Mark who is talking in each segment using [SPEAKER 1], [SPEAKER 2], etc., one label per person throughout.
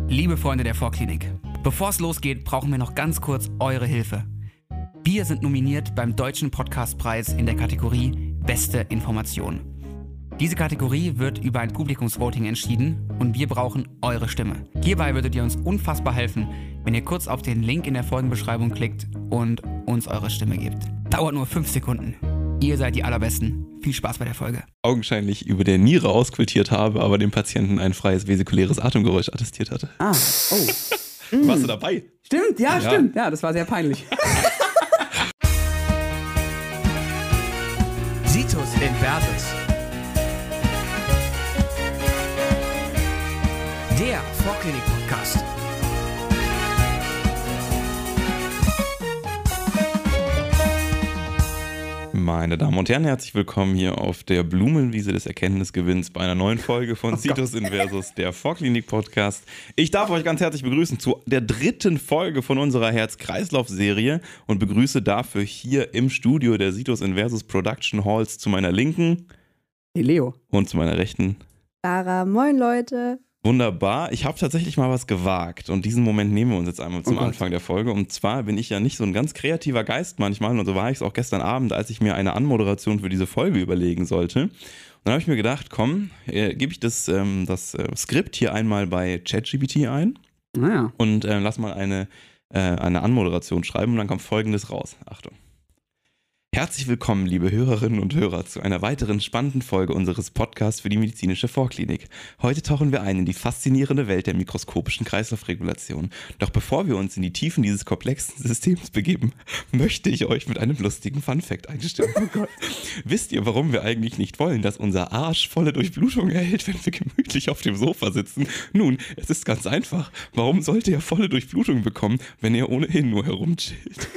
[SPEAKER 1] Liebe Freunde der Vorklinik, bevor es losgeht, brauchen wir noch ganz kurz eure Hilfe. Wir sind nominiert beim Deutschen Podcastpreis in der Kategorie Beste Information. Diese Kategorie wird über ein Publikumsvoting entschieden und wir brauchen eure Stimme. Hierbei würdet ihr uns unfassbar helfen, wenn ihr kurz auf den Link in der Folgenbeschreibung klickt und uns eure Stimme gebt. Dauert nur 5 Sekunden. Ihr seid die Allerbesten. Viel Spaß bei der Folge.
[SPEAKER 2] Augenscheinlich über der Niere auskultiert habe, aber dem Patienten ein freies vesikuläres Atemgeräusch attestiert hatte.
[SPEAKER 3] Ah, oh.
[SPEAKER 2] Warst du dabei?
[SPEAKER 3] Stimmt, ja, stimmt. Ja, das war sehr peinlich.
[SPEAKER 1] Situs Inversus. Der Vorklinik-Podcast.
[SPEAKER 2] Meine Damen und Herren, herzlich willkommen hier auf der Blumenwiese des Erkenntnisgewinns bei einer neuen Folge von Situs Inversus, der Vorklinik-Podcast. Ich darf euch ganz herzlich begrüßen zu der 3. Folge von unserer Herz-Kreislauf-Serie und begrüße dafür hier im Studio der Situs Inversus Production Halls zu meiner Linken
[SPEAKER 3] Hey Leo.
[SPEAKER 2] Und zu meiner Rechten
[SPEAKER 4] Sarah, moin Leute.
[SPEAKER 2] Wunderbar. Ich habe tatsächlich mal was gewagt und diesen Moment nehmen wir uns jetzt einmal zum Anfang der Folge. Und zwar bin ich ja nicht so ein ganz kreativer Geist manchmal und so war ich es auch gestern Abend, als ich mir eine Anmoderation für diese Folge überlegen sollte. Und dann habe ich mir gedacht, komm, gebe ich das Skript hier einmal bei ChatGPT ein und lass mal eine Anmoderation schreiben und dann kommt Folgendes raus. Achtung. Herzlich willkommen, liebe Hörerinnen und Hörer, zu einer weiteren spannenden Folge unseres Podcasts für die medizinische Vorklinik. Heute tauchen wir ein in die faszinierende Welt der mikroskopischen Kreislaufregulation. Doch bevor wir uns in die Tiefen dieses komplexen Systems begeben, möchte ich euch mit einem lustigen Funfact einstimmen. Oh Gott. Wisst ihr, warum wir eigentlich nicht wollen, dass unser Arsch volle Durchblutung erhält, wenn wir gemütlich auf dem Sofa sitzen? Nun, es ist ganz einfach. Warum sollte er volle Durchblutung bekommen, wenn er ohnehin nur herumchillt?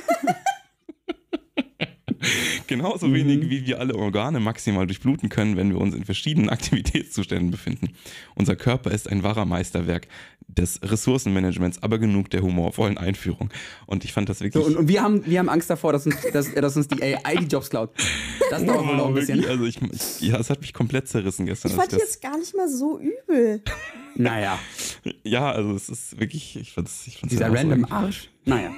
[SPEAKER 2] Genauso wenig, wie wir alle Organe maximal durchbluten können, wenn wir uns in verschiedenen Aktivitätszuständen befinden. Unser Körper ist ein wahrer Meisterwerk des Ressourcenmanagements, aber genug der humorvollen Einführung. Und ich fand das wirklich...
[SPEAKER 3] So, und wir haben Angst davor, dass uns die AI die Jobs klaut. Das dauert wohl noch ein bisschen.
[SPEAKER 2] Also es hat mich komplett zerrissen gestern.
[SPEAKER 4] Ich fand die jetzt gar nicht mal so übel.
[SPEAKER 3] Naja.
[SPEAKER 2] Ja, also es ist wirklich... Ich fand's
[SPEAKER 3] dieser random Arsch.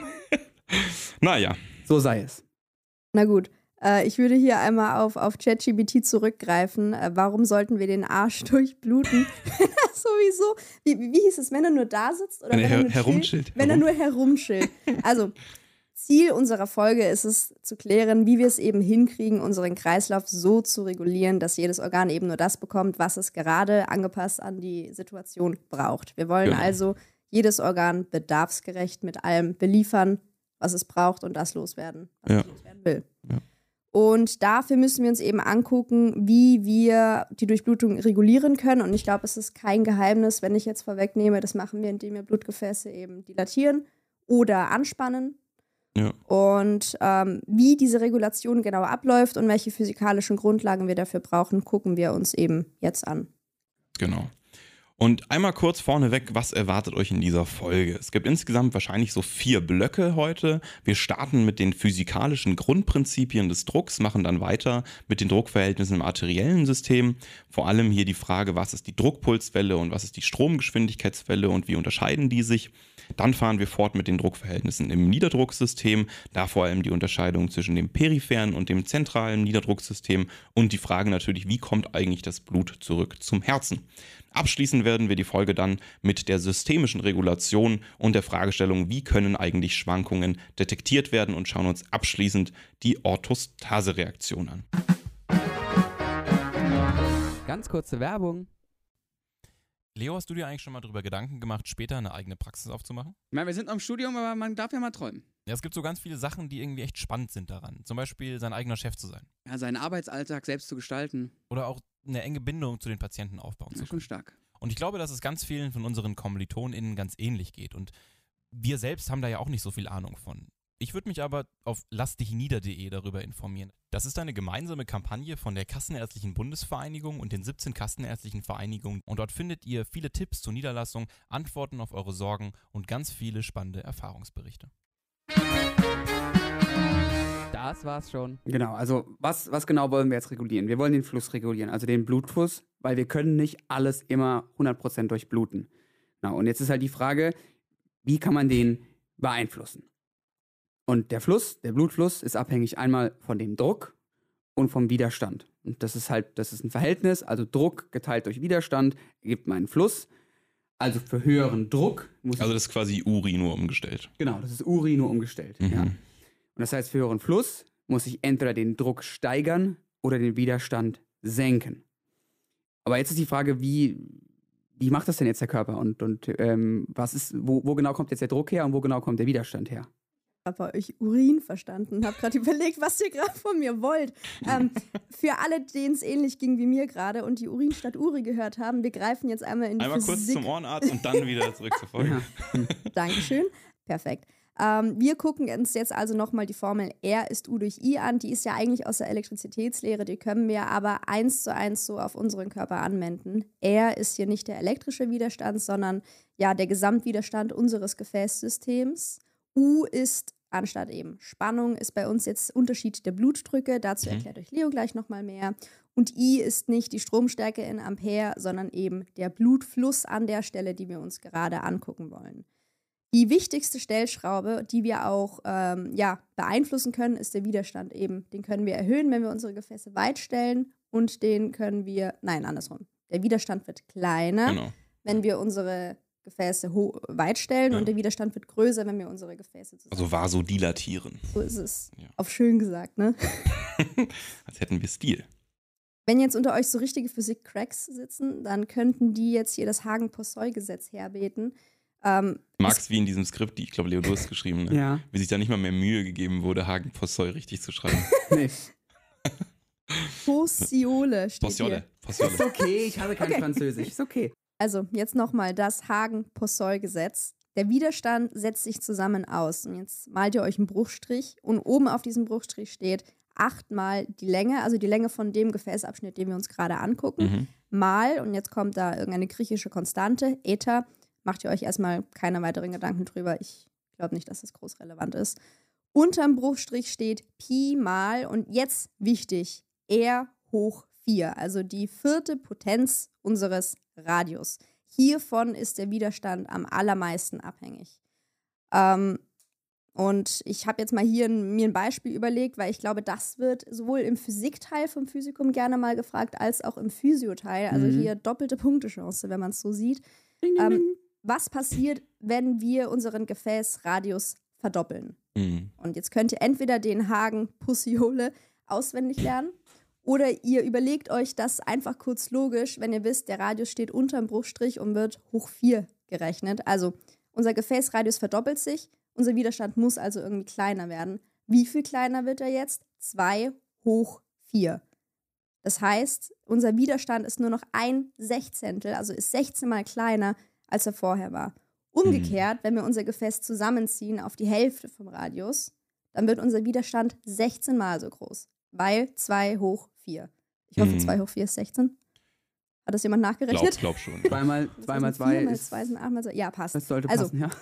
[SPEAKER 2] Naja.
[SPEAKER 3] So sei es.
[SPEAKER 4] Na gut, ich würde hier einmal auf ChatGPT zurückgreifen. Warum sollten wir den Arsch durchbluten? Sowieso. Wie hieß es, wenn er nur da sitzt? Oder
[SPEAKER 2] wenn
[SPEAKER 4] er
[SPEAKER 2] nur herumchillt.
[SPEAKER 4] Wenn er nur herumchillt. Also, Ziel unserer Folge ist es, zu klären, wie wir es eben hinkriegen, unseren Kreislauf so zu regulieren, dass jedes Organ eben nur das bekommt, was es gerade angepasst an die Situation braucht. Wir wollen also jedes Organ bedarfsgerecht mit allem beliefern, was es braucht und das loswerden, was es loswerden will. Ja. Und dafür müssen wir uns eben angucken, wie wir die Durchblutung regulieren können. Und ich glaube, es ist kein Geheimnis, wenn ich jetzt vorwegnehme, das machen wir, indem wir Blutgefäße eben dilatieren oder anspannen. Ja. Und wie diese Regulation genau abläuft und welche physikalischen Grundlagen wir dafür brauchen, gucken wir uns eben jetzt an.
[SPEAKER 2] Genau. Und einmal kurz vorneweg, was erwartet euch in dieser Folge? Es gibt insgesamt wahrscheinlich so 4 Blöcke heute. Wir starten mit den physikalischen Grundprinzipien des Drucks, machen dann weiter mit den Druckverhältnissen im arteriellen System. Vor allem hier die Frage, was ist die Druckpulswelle und was ist die Stromgeschwindigkeitswelle und wie unterscheiden die sich? Dann fahren wir fort mit den Druckverhältnissen im Niederdrucksystem, da vor allem die Unterscheidung zwischen dem peripheren und dem zentralen Niederdrucksystem und die Frage natürlich, wie kommt eigentlich das Blut zurück zum Herzen? Abschließen werden wir die Folge dann mit der systemischen Regulation und der Fragestellung, wie können eigentlich Schwankungen detektiert werden und schauen uns abschließend die Orthostasereaktion an.
[SPEAKER 3] Ganz kurze Werbung.
[SPEAKER 5] Leo, hast du dir eigentlich schon mal darüber Gedanken gemacht, später eine eigene Praxis aufzumachen?
[SPEAKER 3] Ich meine, wir sind noch im Studium, aber man darf ja mal träumen.
[SPEAKER 5] Ja, es gibt so ganz viele Sachen, die irgendwie echt spannend sind daran. Zum Beispiel sein eigener Chef zu sein.
[SPEAKER 3] Ja, seinen Arbeitsalltag selbst zu gestalten.
[SPEAKER 5] Oder auch eine enge Bindung zu den Patienten aufbauen zu können.
[SPEAKER 3] Schon stark.
[SPEAKER 5] Und ich glaube, dass es ganz vielen von unseren KommilitonInnen ganz ähnlich geht. Und wir selbst haben da ja auch nicht so viel Ahnung von. Ich würde mich aber auf lassdichnieder.de darüber informieren. Das ist eine gemeinsame Kampagne von der Kassenärztlichen Bundesvereinigung und den 17 Kassenärztlichen Vereinigungen. Und dort findet ihr viele Tipps zur Niederlassung, Antworten auf eure Sorgen und ganz viele spannende Erfahrungsberichte.
[SPEAKER 3] Das war's schon. Genau, also was genau wollen wir jetzt regulieren? Wir wollen den Fluss regulieren, also den Blutfluss, weil wir können nicht alles immer 100% durchbluten. Genau, und jetzt ist halt die Frage, wie kann man den beeinflussen? Und der Blutfluss ist abhängig einmal von dem Druck und vom Widerstand. Und das ist ein Verhältnis, also Druck geteilt durch Widerstand ergibt meinen Fluss. Also für höheren Druck muss
[SPEAKER 2] Also das ist quasi Uri nur umgestellt.
[SPEAKER 3] Genau, das ist Uri nur umgestellt. Ja. Und das heißt, für höheren Fluss muss ich entweder den Druck steigern oder den Widerstand senken. Aber jetzt ist die Frage, wie macht das denn jetzt der Körper? Und wo genau kommt jetzt der Druck her und wo genau kommt der Widerstand her?
[SPEAKER 4] Ich habe bei euch Urin verstanden, habe gerade überlegt, was ihr gerade von mir wollt. Für alle, denen es ähnlich ging wie mir gerade und die Urin statt Uri gehört haben, wir greifen jetzt einmal in die Physik.
[SPEAKER 2] Kurz zum Ohrenarzt und dann wieder zurück zur Folge.
[SPEAKER 4] Dankeschön. Perfekt. Wir gucken uns jetzt also nochmal die Formel R ist U durch I an. Die ist ja eigentlich aus der Elektrizitätslehre, die können wir aber 1:1 so auf unseren Körper anwenden. R ist hier nicht der elektrische Widerstand, sondern ja der Gesamtwiderstand unseres Gefäßsystems. U ist, anstatt eben Spannung, ist bei uns jetzt Unterschied der Blutdrücke. Dazu erklärt euch Leo gleich nochmal mehr. Und I ist nicht die Stromstärke in Ampere, sondern eben der Blutfluss an der Stelle, die wir uns gerade angucken wollen. Die wichtigste Stellschraube, die wir auch beeinflussen können, ist der Widerstand eben. Den können wir erhöhen, wenn wir unsere Gefäße weit stellen und den können wir, andersrum. Der Widerstand wird kleiner, wenn wir unsere Gefäße weit stellen und der Widerstand wird größer, wenn wir unsere Gefäße zusammen.
[SPEAKER 2] Also vasodilatieren.
[SPEAKER 4] So ist es. Ja. Auf schön gesagt, ne?
[SPEAKER 2] Als hätten wir Stil.
[SPEAKER 4] Wenn jetzt unter euch so richtige Physik-Cracks sitzen, dann könnten die jetzt hier das Hagen-Poiseuille-Gesetz herbeten.
[SPEAKER 2] Magst wie in diesem Skript, die ich glaube, Leo, du hast geschrieben, ne?
[SPEAKER 3] Ja.
[SPEAKER 2] Wie sich da nicht mal mehr Mühe gegeben wurde, Hagen-Poiseuille richtig zu schreiben.
[SPEAKER 3] Nee.
[SPEAKER 4] Poiseuille steht hier.
[SPEAKER 2] Poiseuille.
[SPEAKER 3] Ist okay, ich habe kein Französisch. Ist okay.
[SPEAKER 4] Also, jetzt nochmal das Hagen-Poiseuille-Gesetz. Der Widerstand setzt sich zusammen aus. Und jetzt malt ihr euch einen Bruchstrich und oben auf diesem Bruchstrich steht 8 mal die Länge, also die Länge von dem Gefäßabschnitt, den wir uns gerade angucken, mal, und jetzt kommt da irgendeine griechische Konstante, Eta. Macht ihr euch erstmal keine weiteren Gedanken drüber. Ich glaube nicht, dass das groß relevant ist. Unterm Bruchstrich steht Pi mal, und jetzt wichtig, R hoch 4, also die 4. Potenz unseres Radius. Hiervon ist der Widerstand am allermeisten abhängig. Und ich habe jetzt mal hier mir ein Beispiel überlegt, weil ich glaube, das wird sowohl im Physikteil vom Physikum gerne mal gefragt, als auch im Physioteil. Also hier doppelte Punktechance, wenn man es so sieht.
[SPEAKER 3] Ding, ding, ding.
[SPEAKER 4] Was passiert, wenn wir unseren Gefäßradius verdoppeln? Und jetzt könnt ihr entweder den Hagen-Poiseuille auswendig lernen oder ihr überlegt euch das einfach kurz logisch, wenn ihr wisst, der Radius steht unterm Bruchstrich und wird hoch 4 gerechnet. Also unser Gefäßradius verdoppelt sich, unser Widerstand muss also irgendwie kleiner werden. Wie viel kleiner wird er jetzt? 2 hoch 4. Das heißt, unser Widerstand ist nur noch 1/16, also ist 16 mal kleiner, als er vorher war. Umgekehrt, wenn wir unser Gefäß zusammenziehen auf die Hälfte vom Radius, dann wird unser Widerstand 16 mal so groß, weil 2 hoch 4. Ich hoffe, 2 hoch 4 ist 16. Hat das jemand nachgerechnet?
[SPEAKER 2] Glaub schon.
[SPEAKER 3] 2 mal 2 ist...
[SPEAKER 4] 2 sind 8 mal 2. Ja, passt.
[SPEAKER 3] Das sollte passen, ja.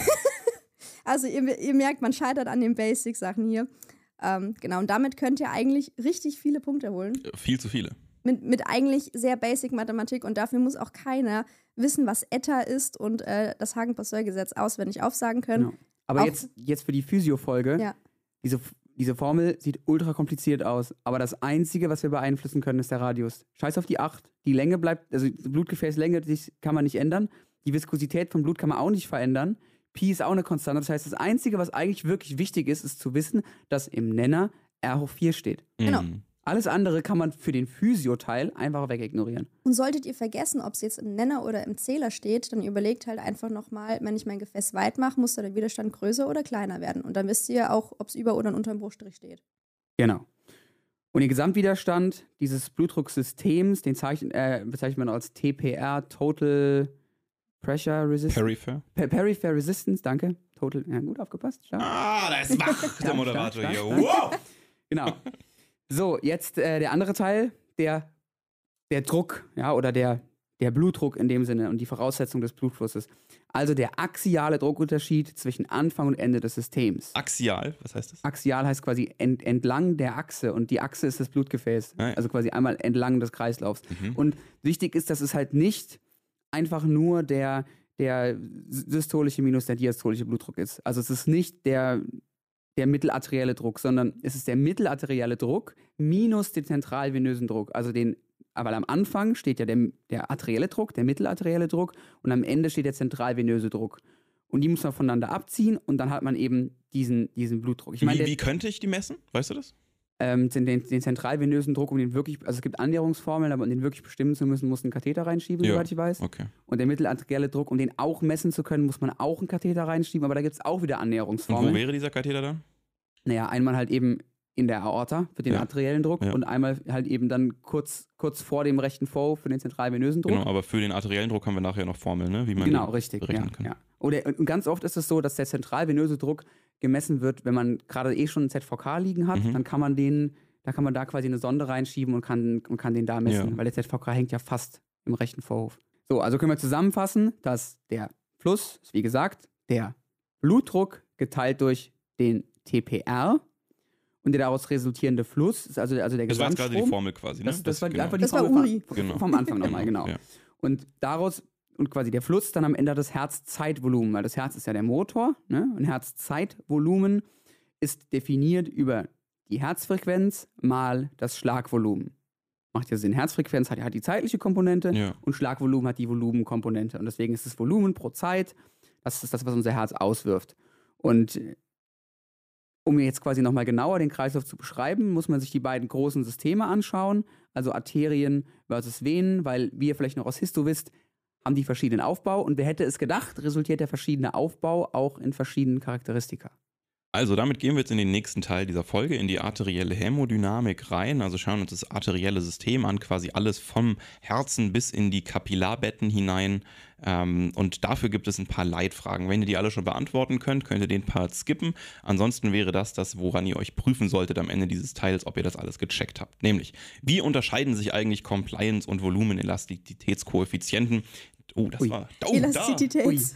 [SPEAKER 4] Also ihr merkt, man scheitert an den Basic-Sachen hier. Genau, und damit könnt ihr eigentlich richtig viele Punkte holen.
[SPEAKER 2] Viel zu viele.
[SPEAKER 4] Mit eigentlich sehr Basic-Mathematik, und dafür muss auch keiner wissen, was Eta ist und das Hagen-Poiseuille-Gesetz auswendig aufsagen können.
[SPEAKER 3] Genau. Aber
[SPEAKER 4] auch,
[SPEAKER 3] jetzt für die Physio-Folge,
[SPEAKER 4] ja.
[SPEAKER 3] diese Formel sieht ultra kompliziert aus, aber das Einzige, was wir beeinflussen können, ist der Radius. Scheiß auf die 8, die Länge bleibt, also die Blutgefäßlänge kann man nicht ändern, die Viskosität vom Blut kann man auch nicht verändern, Pi ist auch eine Konstante, das heißt, das Einzige, was eigentlich wirklich wichtig ist, ist zu wissen, dass im Nenner R hoch 4 steht.
[SPEAKER 4] Genau.
[SPEAKER 3] Alles andere kann man für den Physio-Teil einfach wegignorieren.
[SPEAKER 4] Und solltet ihr vergessen, ob es jetzt im Nenner oder im Zähler steht, dann überlegt halt einfach nochmal, wenn ich mein Gefäß weit mache, muss da der Widerstand größer oder kleiner werden. Und dann wisst ihr auch, ob es über oder unter dem Bruchstrich steht.
[SPEAKER 3] Genau. Und den Gesamtwiderstand dieses Blutdrucksystems, den bezeichnet man als TPR, Total Pressure Resistance.
[SPEAKER 2] Peripher.
[SPEAKER 3] Peripher Resistance, danke. Total, ja, gut aufgepasst. Stark.
[SPEAKER 2] Da ist wach, der Moderator
[SPEAKER 3] stark,
[SPEAKER 2] hier.
[SPEAKER 3] stark.
[SPEAKER 2] Wow!
[SPEAKER 3] Genau. So, jetzt der andere Teil, der Druck, ja, oder der Blutdruck in dem Sinne und die Voraussetzung des Blutflusses. Also der axiale Druckunterschied zwischen Anfang und Ende des Systems.
[SPEAKER 2] Axial, was heißt das?
[SPEAKER 3] Axial heißt quasi entlang der Achse, und die Achse ist das Blutgefäß.
[SPEAKER 2] Ah, ja.
[SPEAKER 3] Also quasi einmal entlang des Kreislaufs. Und wichtig ist, dass es halt nicht einfach nur der der systolische minus der diastolische Blutdruck ist. Also es ist nicht der mittelarterielle Druck, sondern es ist der mittelarterielle Druck minus den zentralvenösen Druck. Also weil am Anfang steht ja der arterielle Druck, der mittelarterielle Druck und am Ende steht der zentralvenöse Druck. Und die muss man voneinander abziehen und dann hat man eben diesen Blutdruck.
[SPEAKER 2] Wie könnte ich die messen? Weißt du das?
[SPEAKER 3] Den zentralvenösen Druck, also es gibt Annäherungsformeln, aber um den wirklich bestimmen zu müssen, muss ein Katheter reinschieben, soweit ich weiß.
[SPEAKER 2] Okay.
[SPEAKER 3] Und der mittelarterielle Druck, um den auch messen zu können, muss man auch einen Katheter reinschieben, aber da gibt es auch wieder Annäherungsformeln.
[SPEAKER 2] Und wo wäre dieser Katheter dann?
[SPEAKER 3] Naja, einmal halt eben in der Aorta für den arteriellen Druck und einmal halt eben dann kurz vor dem rechten Vorhof für den zentralvenösen Druck.
[SPEAKER 2] Genau, aber für den arteriellen Druck haben wir nachher noch Formeln, ne? Wie man
[SPEAKER 3] genau, richtig,
[SPEAKER 2] berechnen kann.
[SPEAKER 3] Ja. Und ganz oft ist es so, dass der zentralvenöse Druck gemessen wird, wenn man gerade schon einen ZVK liegen hat, dann kann man da quasi eine Sonde reinschieben und kann den da messen, weil der ZVK hängt ja fast im rechten Vorhof. So, also können wir zusammenfassen, dass der Fluss ist, wie gesagt, der Blutdruck geteilt durch den TPR und der daraus resultierende Fluss ist also der
[SPEAKER 2] Gesamtstrom. Das war jetzt gerade die Formel quasi, ne?
[SPEAKER 3] Das war
[SPEAKER 4] die
[SPEAKER 3] Formel
[SPEAKER 4] Uri.
[SPEAKER 3] vom Anfang nochmal, genau.
[SPEAKER 2] Ja.
[SPEAKER 3] Und quasi der Fluss dann am Ende das Herzzeitvolumen, weil das Herz ist ja der Motor, ne? Und Herzzeitvolumen ist definiert über die Herzfrequenz mal das Schlagvolumen. Macht ja Sinn. Herzfrequenz hat die zeitliche Komponente und Schlagvolumen hat die Volumenkomponente. Und deswegen ist das Volumen pro Zeit, das ist das, was unser Herz auswirft. Und um jetzt quasi nochmal genauer den Kreislauf zu beschreiben, muss man sich die beiden großen Systeme anschauen, also Arterien versus Venen, weil, wie ihr vielleicht noch aus Histo wisst, haben die verschiedenen Aufbau und wer hätte es gedacht, resultiert der verschiedene Aufbau auch in verschiedenen Charakteristika.
[SPEAKER 2] Also damit gehen wir jetzt in den nächsten Teil dieser Folge, in die arterielle Hämodynamik rein. Also schauen uns das arterielle System an, quasi alles vom Herzen bis in die Kapillarbetten hinein. Und dafür gibt es ein paar Leitfragen. Wenn ihr die alle schon beantworten könnt, könnt ihr den Part skippen. Ansonsten wäre das, woran ihr euch prüfen solltet am Ende dieses Teils, ob ihr das alles gecheckt habt. Nämlich, wie unterscheiden sich eigentlich Compliance- und Volumenelastizitätskoeffizienten? Oh, das war...
[SPEAKER 4] Elastizitäts.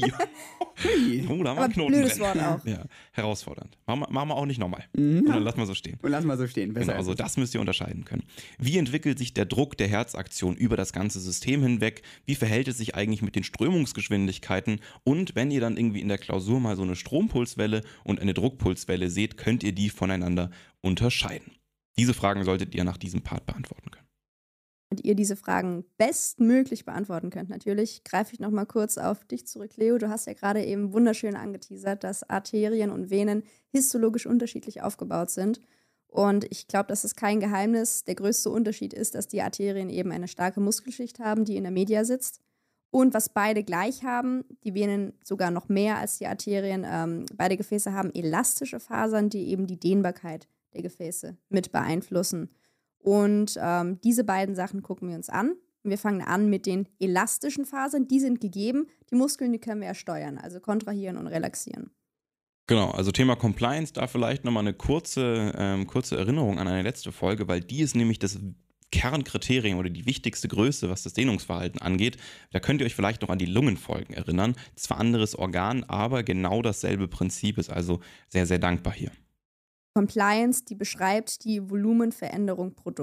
[SPEAKER 2] Da haben wir einen Knoten
[SPEAKER 4] blödes
[SPEAKER 2] drin.
[SPEAKER 4] Wort auch.
[SPEAKER 2] Ja, herausfordernd. Machen wir auch nicht nochmal. Dann lassen wir so stehen.
[SPEAKER 3] Und lassen wir so stehen. Besser
[SPEAKER 2] Genau, also das müsst ihr unterscheiden können. Wie entwickelt sich der Druck der Herzaktion über das ganze System hinweg? Wie verhält es sich eigentlich mit den Strömungsgeschwindigkeiten? Und wenn ihr dann irgendwie in der Klausur mal so eine Strompulswelle und eine Druckpulswelle seht, könnt ihr die voneinander unterscheiden. Diese Fragen solltet ihr nach diesem Part beantworten können.
[SPEAKER 4] Und ihr diese Fragen bestmöglich beantworten könnt, natürlich greife ich nochmal kurz auf dich zurück, Leo. Du hast ja gerade eben wunderschön angeteasert, dass Arterien und Venen histologisch unterschiedlich aufgebaut sind. Und ich glaube, das ist kein Geheimnis. Der größte Unterschied ist, dass die Arterien eben eine starke Muskelschicht haben, die in der Media sitzt. Und was beide gleich haben, die Venen sogar noch mehr als die Arterien, beide Gefäße haben elastische Fasern, die eben die Dehnbarkeit der Gefäße mit beeinflussen. Und diese beiden Sachen gucken wir uns an. Wir fangen an mit den elastischen Fasern, die sind gegeben. Die Muskeln, die können wir ja steuern, also kontrahieren und relaxieren.
[SPEAKER 2] Genau, also Thema Compliance, da vielleicht nochmal eine kurze Erinnerung an eine letzte Folge, weil die ist nämlich das Kernkriterium oder die wichtigste Größe, was das Dehnungsverhalten angeht. Da könnt ihr euch vielleicht noch an die Lungenfolgen erinnern. Zwar anderes Organ, aber genau dasselbe Prinzip ist also sehr, sehr dankbar hier.
[SPEAKER 4] Compliance, die beschreibt die Volumenveränderung pro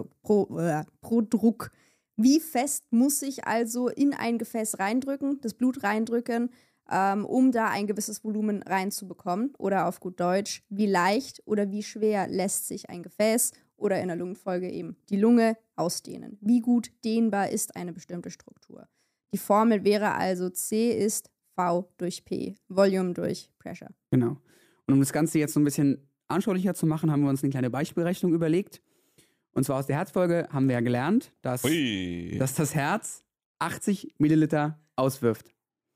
[SPEAKER 4] Druck. Wie fest muss ich also in ein Gefäß reindrücken, das Blut reindrücken, um da ein gewisses Volumen reinzubekommen? Oder auf gut Deutsch, wie leicht oder wie schwer lässt sich ein Gefäß oder in der Lungenfolge eben die Lunge ausdehnen? Wie gut dehnbar ist eine bestimmte Struktur? Die Formel wäre also C ist V durch P, Volume durch Pressure.
[SPEAKER 3] Genau. Und um das Ganze jetzt so ein bisschen anschaulicher zu machen, haben wir uns eine kleine Beispielrechnung überlegt. Und zwar aus der Herzfolge haben wir ja gelernt, dass das Herz 80 Milliliter auswirft.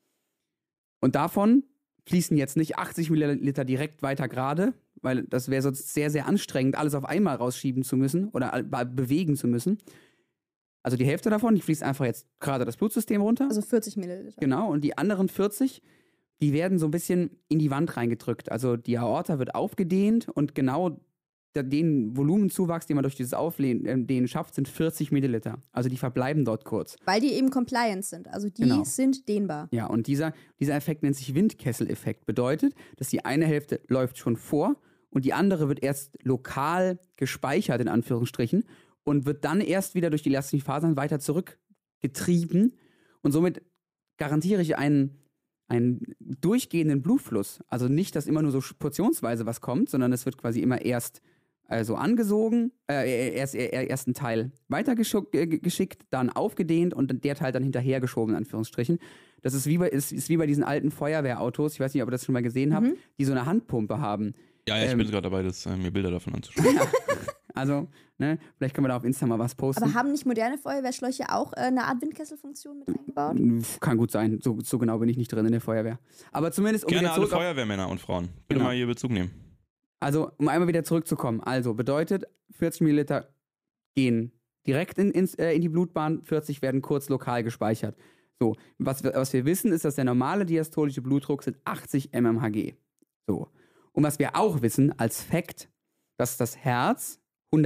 [SPEAKER 3] Und davon fließen jetzt nicht 80 Milliliter direkt weiter gerade, weil das wäre sonst sehr, sehr anstrengend, alles auf einmal rausschieben zu müssen oder bewegen zu müssen. Also die Hälfte davon, die fließt einfach jetzt gerade das Blutsystem runter.
[SPEAKER 4] Also 40 Milliliter.
[SPEAKER 3] Genau, und die anderen 40, die werden so ein bisschen in die Wand reingedrückt. Also die Aorta wird aufgedehnt und genau den Volumenzuwachs, den man durch dieses Aufdehnen schafft, sind 40 Milliliter. Also die verbleiben dort kurz.
[SPEAKER 4] Weil die eben compliant sind, also die sind dehnbar.
[SPEAKER 3] Ja, und dieser Effekt nennt sich Windkessel-Effekt. Bedeutet, dass die eine Hälfte läuft schon vor und die andere wird erst lokal gespeichert, in Anführungsstrichen, und wird dann erst wieder durch die elastischen Fasern weiter zurückgetrieben. Und somit garantiere ich einen durchgehenden Blutfluss. Also nicht, dass immer nur so portionsweise was kommt, sondern es wird quasi immer erst angesogen, erst ein Teil weitergeschickt, dann aufgedehnt und der Teil dann hinterhergeschoben, in Anführungsstrichen. Das ist wie bei diesen alten Feuerwehrautos, ich weiß nicht, ob ihr das schon mal gesehen habt, die so eine Handpumpe haben.
[SPEAKER 2] Ja, ich bin gerade dabei, mir Bilder davon anzuschauen.
[SPEAKER 3] Also, ne, vielleicht können wir da auf Insta mal was posten.
[SPEAKER 4] Aber haben nicht moderne Feuerwehrschläuche auch eine Art Windkesselfunktion mit eingebaut?
[SPEAKER 3] Kann gut sein, so genau bin ich nicht drin in der Feuerwehr. Aber zumindest
[SPEAKER 2] Gerne alle Feuerwehrmänner und Frauen. Bitte mal hier Bezug nehmen.
[SPEAKER 3] Also, um einmal wieder zurückzukommen. Also, bedeutet, 40 Milliliter gehen direkt in die Blutbahn, 40 werden kurz lokal gespeichert. So, was wir wissen, ist, dass der normale diastolische Blutdruck sind 80 mmHg. So. Und was wir auch wissen als Fakt, dass das Herz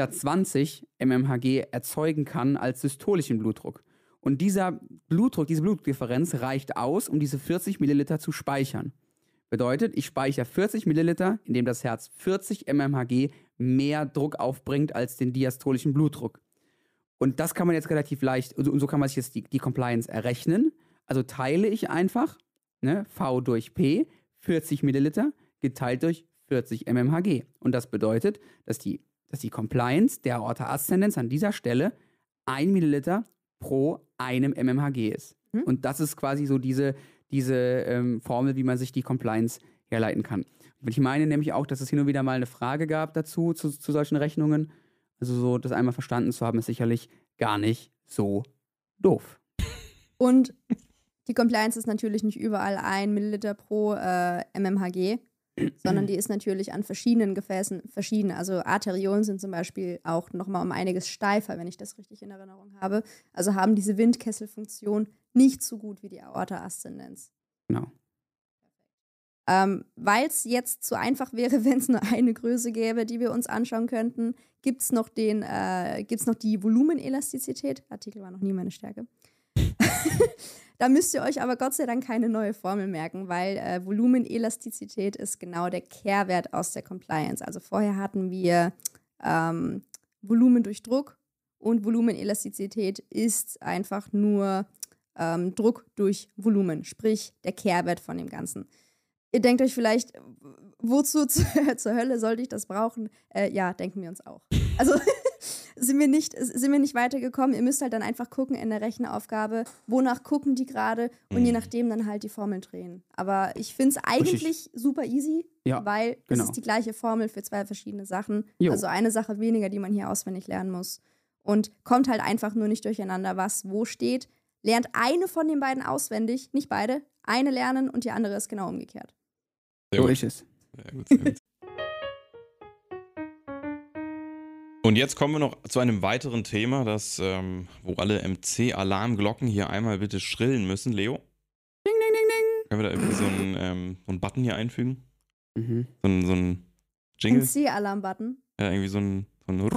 [SPEAKER 3] 120 mmHg erzeugen kann als systolischen Blutdruck. Und dieser Blutdruck, diese Blutdifferenz reicht aus, um diese 40 Milliliter zu speichern. Bedeutet, ich speichere 40 Milliliter, indem das Herz 40 mmHg mehr Druck aufbringt als den diastolischen Blutdruck. Und das kann man jetzt relativ leicht, und so kann man sich jetzt die Compliance errechnen. Also teile ich einfach, ne, V durch P, 40 Milliliter, geteilt durch 40 mmHg. Und das bedeutet, dass die Compliance der Aorta Ascendens an dieser Stelle 1 Milliliter pro einem mmHg ist. Und das ist quasi so diese Formel, wie man sich die Compliance herleiten kann. Und ich meine nämlich auch, dass es hin und wieder mal eine Frage gab dazu, zu solchen Rechnungen. Also so, das einmal verstanden zu haben, ist sicherlich gar nicht so doof.
[SPEAKER 4] Und die Compliance ist natürlich nicht überall 1 Milliliter pro mmHg, sondern die ist natürlich an verschiedenen Gefäßen verschieden. Also Arteriolen sind zum Beispiel auch nochmal um einiges steifer, wenn ich das richtig in Erinnerung habe. Also haben diese Windkesselfunktion nicht so gut wie die Aorta Ascendens.
[SPEAKER 3] Genau.
[SPEAKER 4] Weil es jetzt zu einfach wäre, wenn es nur eine Größe gäbe, die wir uns anschauen könnten, gibt es noch die Volumenelastizität. Artikel war noch nie meine Stärke. Da müsst ihr euch aber Gott sei Dank keine neue Formel merken, weil Volumenelastizität ist genau der Kehrwert aus der Compliance. Also vorher hatten wir Volumen durch Druck und Volumenelastizität ist einfach nur Druck durch Volumen, sprich der Kehrwert von dem Ganzen. Ihr denkt euch vielleicht, wozu zur Hölle sollte ich das brauchen? Ja, denken wir uns auch. Also sind wir nicht weitergekommen. Ihr müsst halt dann einfach gucken in der Rechenaufgabe, wonach gucken die gerade und je nachdem dann halt die Formel drehen. Aber ich finde es eigentlich super easy, weil es ist die gleiche Formel für 2 verschiedene Sachen. Jo. Also eine Sache weniger, die man hier auswendig lernen muss. Und kommt halt einfach nur nicht durcheinander, was wo steht. Lernt eine von den beiden auswendig, nicht beide. Eine lernen und die andere ist genau umgekehrt.
[SPEAKER 3] So ist es.
[SPEAKER 2] Sehr gut, sehr gut. Und jetzt kommen wir noch zu einem weiteren Thema, wo alle MC-Alarmglocken hier einmal bitte schrillen müssen. Leo?
[SPEAKER 3] Ding, ding, ding, ding.
[SPEAKER 2] Können wir da irgendwie so einen Button hier einfügen? Mhm. So ein Jingle?
[SPEAKER 4] MC-Alarm-Button?
[SPEAKER 2] Ja, irgendwie so ein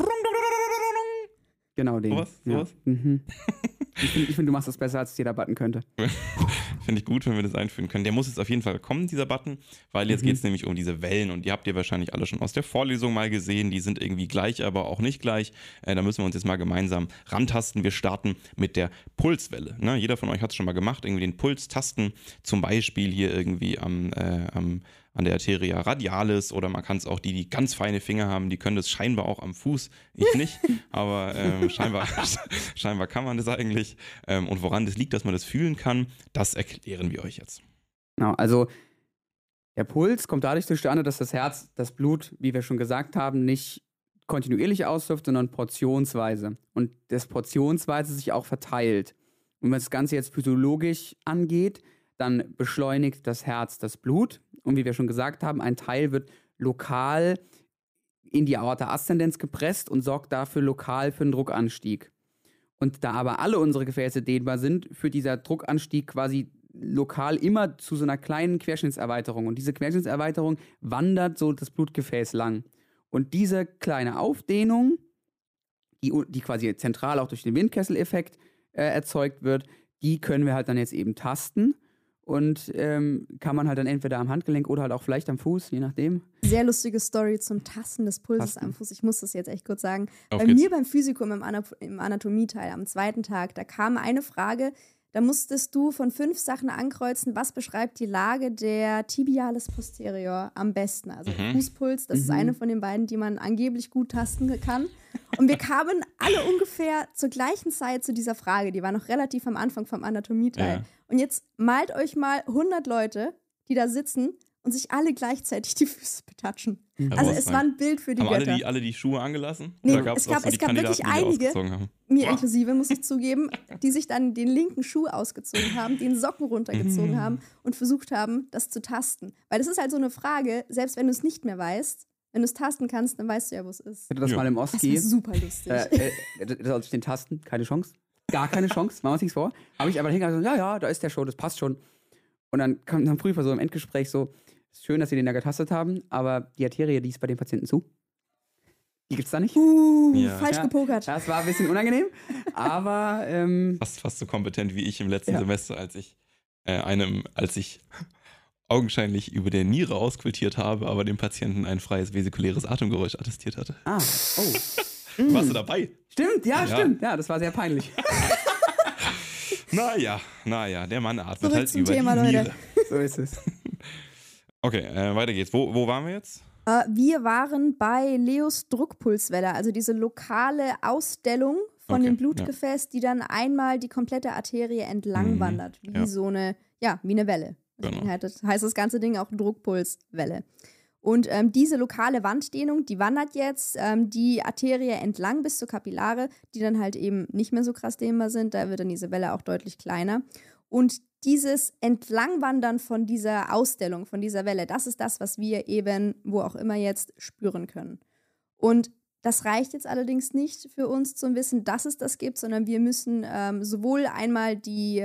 [SPEAKER 3] Genau den.
[SPEAKER 2] Sowas?
[SPEAKER 3] Ja. Mhm. Ich finde, du machst das besser, als es jeder Button könnte.
[SPEAKER 2] Finde ich gut, wenn wir das einführen können. Der muss jetzt auf jeden Fall kommen, dieser Button, weil jetzt geht es nämlich um diese Wellen und die habt ihr wahrscheinlich alle schon aus der Vorlesung mal gesehen. Die sind irgendwie gleich, aber auch nicht gleich. Da müssen wir uns jetzt mal gemeinsam rantasten. Wir starten mit der Pulswelle. Ne? Jeder von euch hat es schon mal gemacht, irgendwie den Puls tasten. Zum Beispiel hier irgendwie an der Arteria radialis oder man kann es auch, die ganz feine Finger haben, die können das scheinbar auch am Fuß. Ich nicht, aber scheinbar kann man das eigentlich. Und woran das liegt, dass man das fühlen kann, das erklären wir euch jetzt.
[SPEAKER 3] Genau, also der Puls kommt dadurch zustande, dass das Herz das Blut, wie wir schon gesagt haben, nicht kontinuierlich ausläuft, sondern portionsweise. Und das portionsweise sich auch verteilt. Und wenn das Ganze jetzt physiologisch angeht, dann beschleunigt das Herz das Blut. Und wie wir schon gesagt haben, ein Teil wird lokal in die Aorta Ascendens gepresst und sorgt dafür lokal für einen Druckanstieg. Und da aber alle unsere Gefäße dehnbar sind, führt dieser Druckanstieg quasi lokal immer zu so einer kleinen Querschnittserweiterung. Und diese Querschnittserweiterung wandert so das Blutgefäß lang. Und diese kleine Aufdehnung, die quasi zentral auch durch den Windkesseleffekt erzeugt wird, die können wir halt dann jetzt eben tasten. Und kann man halt dann entweder am Handgelenk oder halt auch vielleicht am Fuß, je nachdem.
[SPEAKER 4] Sehr lustige Story zum Tasten des Pulses am Fuß. Ich muss das jetzt echt kurz sagen.
[SPEAKER 2] Auf
[SPEAKER 4] Bei
[SPEAKER 2] geht's.
[SPEAKER 4] mir beim Physikum im Anatomieteil am 2. Tag, da kam eine Frage, Da musstest du von 5 Sachen ankreuzen, was beschreibt die Lage der Tibialis posterior am besten. Also Fußpuls, das ist eine von den beiden, die man angeblich gut tasten kann. Und wir kamen alle ungefähr zur gleichen Zeit zu dieser Frage. Die war noch relativ am Anfang vom Anatomieteil.
[SPEAKER 2] Ja.
[SPEAKER 4] Und jetzt malt euch mal 100 Leute, die da sitzen und sich alle gleichzeitig die Füße betatschen. Also es war ein Bild für die
[SPEAKER 2] Haben
[SPEAKER 4] Götter.
[SPEAKER 2] alle die Schuhe angelassen?
[SPEAKER 4] Nee,
[SPEAKER 2] Oder gab's
[SPEAKER 4] es gab
[SPEAKER 2] auch so die
[SPEAKER 4] wirklich
[SPEAKER 2] Kandidaten, die
[SPEAKER 4] einige,
[SPEAKER 2] ausgezogen haben?
[SPEAKER 4] mir inklusive, muss ich zugeben, die sich dann den linken Schuh ausgezogen haben, den Socken runtergezogen haben und versucht haben, das zu tasten. Weil das ist halt so eine Frage, selbst wenn du es nicht mehr weißt, wenn du es tasten kannst, dann weißt du ja, wo es ist.
[SPEAKER 3] Ich hatte das
[SPEAKER 2] Ja.
[SPEAKER 3] mal im
[SPEAKER 4] Das
[SPEAKER 3] Oski.
[SPEAKER 4] war super lustig.
[SPEAKER 3] Soll ich den tasten? Keine Chance. Gar keine Chance. Machen wir uns nichts vor. Habe ich aber hingegangen so, ja, da ist der schon, das passt schon. Und dann kam ein Prüfer so im Endgespräch so, ist schön, dass Sie den da getastet haben, aber die Arterie, die ist bei dem Patienten zu. Die gibt's da nicht.
[SPEAKER 2] Ja.
[SPEAKER 4] Falsch
[SPEAKER 3] Ja.
[SPEAKER 4] gepokert.
[SPEAKER 3] Das war ein bisschen unangenehm, aber
[SPEAKER 2] Fast so kompetent wie ich im letzten Semester, als ich augenscheinlich über der Niere auskultiert habe, aber dem Patienten ein freies vesikuläres Atemgeräusch attestiert hatte. Warst du dabei?
[SPEAKER 3] Stimmt,
[SPEAKER 2] Ja.
[SPEAKER 3] stimmt. Ja, das war sehr peinlich.
[SPEAKER 2] Naja, der Mann atmet
[SPEAKER 4] Zurück
[SPEAKER 2] halt
[SPEAKER 4] zum
[SPEAKER 2] über
[SPEAKER 4] Thema,
[SPEAKER 2] die
[SPEAKER 4] Leute.
[SPEAKER 2] Niere.
[SPEAKER 3] So ist es.
[SPEAKER 2] Okay, weiter geht's. Wo waren wir jetzt?
[SPEAKER 4] Wir waren bei Leos Druckpulswelle, also diese lokale Ausstellung von
[SPEAKER 2] Okay,
[SPEAKER 4] dem Blutgefäß, die dann einmal die komplette Arterie entlang wandert, wie so eine, wie eine Welle. Deswegen heißt das ganze Ding auch Druckpulswelle. Und diese lokale Wanddehnung, die wandert jetzt die Arterie entlang bis zur Kapillare, die dann halt eben nicht mehr so krass dehnbar sind. Da wird dann diese Welle auch deutlich kleiner. Und dieses Entlangwandern von dieser Ausstellung, von dieser Welle, das ist das, was wir eben, wo auch immer jetzt, spüren können. Und das reicht jetzt allerdings nicht für uns zum Wissen, dass es das gibt, sondern wir müssen sowohl einmal die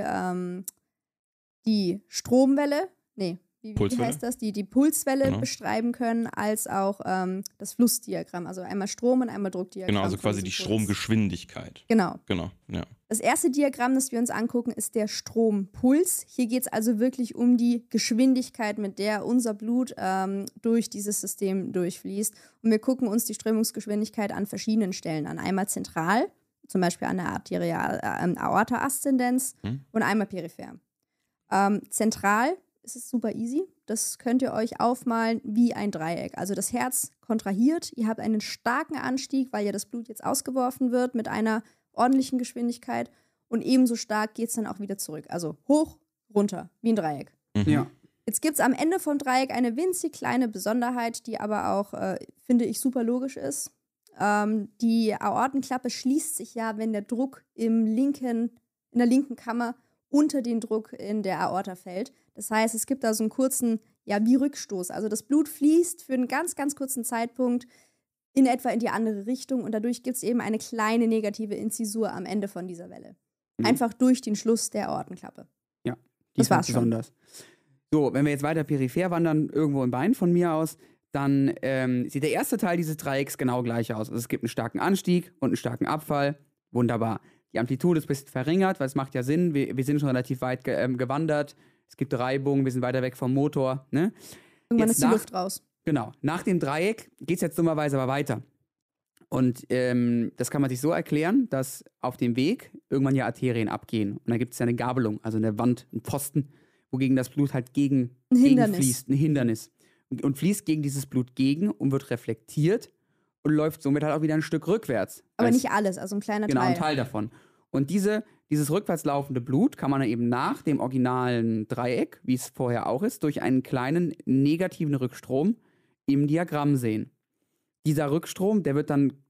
[SPEAKER 4] Stromwelle, wie heißt das? Die Pulswelle beschreiben können, als auch das Flussdiagramm. Also einmal Strom und einmal Druckdiagramm.
[SPEAKER 2] Genau, also quasi die Stromgeschwindigkeit.
[SPEAKER 4] Genau.
[SPEAKER 2] Ja.
[SPEAKER 4] Das erste Diagramm, das wir uns angucken, ist der Strompuls. Hier geht es also wirklich um die Geschwindigkeit, mit der unser Blut durch dieses System durchfließt. Und wir gucken uns die Strömungsgeschwindigkeit an verschiedenen Stellen an. Einmal zentral, zum Beispiel an der Aorta-Aszendenz und einmal peripher. Zentral ist es super easy. Das könnt ihr euch aufmalen wie ein Dreieck. Also das Herz kontrahiert, ihr habt einen starken Anstieg, weil ja das Blut jetzt ausgeworfen wird mit einer ordentlichen Geschwindigkeit und ebenso stark geht es dann auch wieder zurück. Also hoch, runter, wie ein Dreieck.
[SPEAKER 3] Ja.
[SPEAKER 4] Jetzt gibt es am Ende vom Dreieck eine winzig kleine Besonderheit, die aber auch, finde ich, super logisch ist. Die Aortenklappe schließt sich ja, wenn der Druck in der linken Kammer unter den Druck in der Aorta fällt. Das heißt, es gibt da so einen kurzen, wie Rückstoß. Also das Blut fließt für einen ganz, ganz kurzen Zeitpunkt in etwa in die andere Richtung und dadurch gibt es eben eine kleine negative Inzisur am Ende von dieser Welle. Einfach durch den Schluss der Aortenklappe.
[SPEAKER 3] Ja,
[SPEAKER 4] Das war's schon.
[SPEAKER 3] besonders. So, wenn wir jetzt weiter peripher wandern, irgendwo im Bein von mir aus, dann sieht der erste Teil dieses Dreiecks genau gleich aus. Also es gibt einen starken Anstieg und einen starken Abfall. Wunderbar. Die Amplitude ist ein bisschen verringert, weil es macht ja Sinn. Wir sind schon relativ weit gewandert. Es gibt Reibung, wir sind weiter weg vom Motor. Ne?
[SPEAKER 4] Irgendwann
[SPEAKER 3] Jetzt
[SPEAKER 4] ist die Luft raus.
[SPEAKER 3] Genau. Nach dem Dreieck geht es jetzt dummerweise aber weiter. Und das kann man sich so erklären, dass auf dem Weg irgendwann ja Arterien abgehen. Und dann gibt es ja eine Gabelung, also eine Wand, einen Pfosten, wogegen das Blut halt
[SPEAKER 4] Ein Hindernis.
[SPEAKER 3] fließt. Ein Hindernis. Und fließt gegen dieses Blut gegen und wird reflektiert und läuft somit halt auch wieder ein Stück rückwärts.
[SPEAKER 4] Aber nicht alles, also ein kleiner
[SPEAKER 3] Genau,
[SPEAKER 4] Teil.
[SPEAKER 3] ein Teil davon. Und dieses rückwärts laufende Blut kann man dann eben nach dem originalen Dreieck, wie es vorher auch ist, durch einen kleinen negativen Rückstrom im Diagramm sehen. Dieser Rückstrom, der wird dann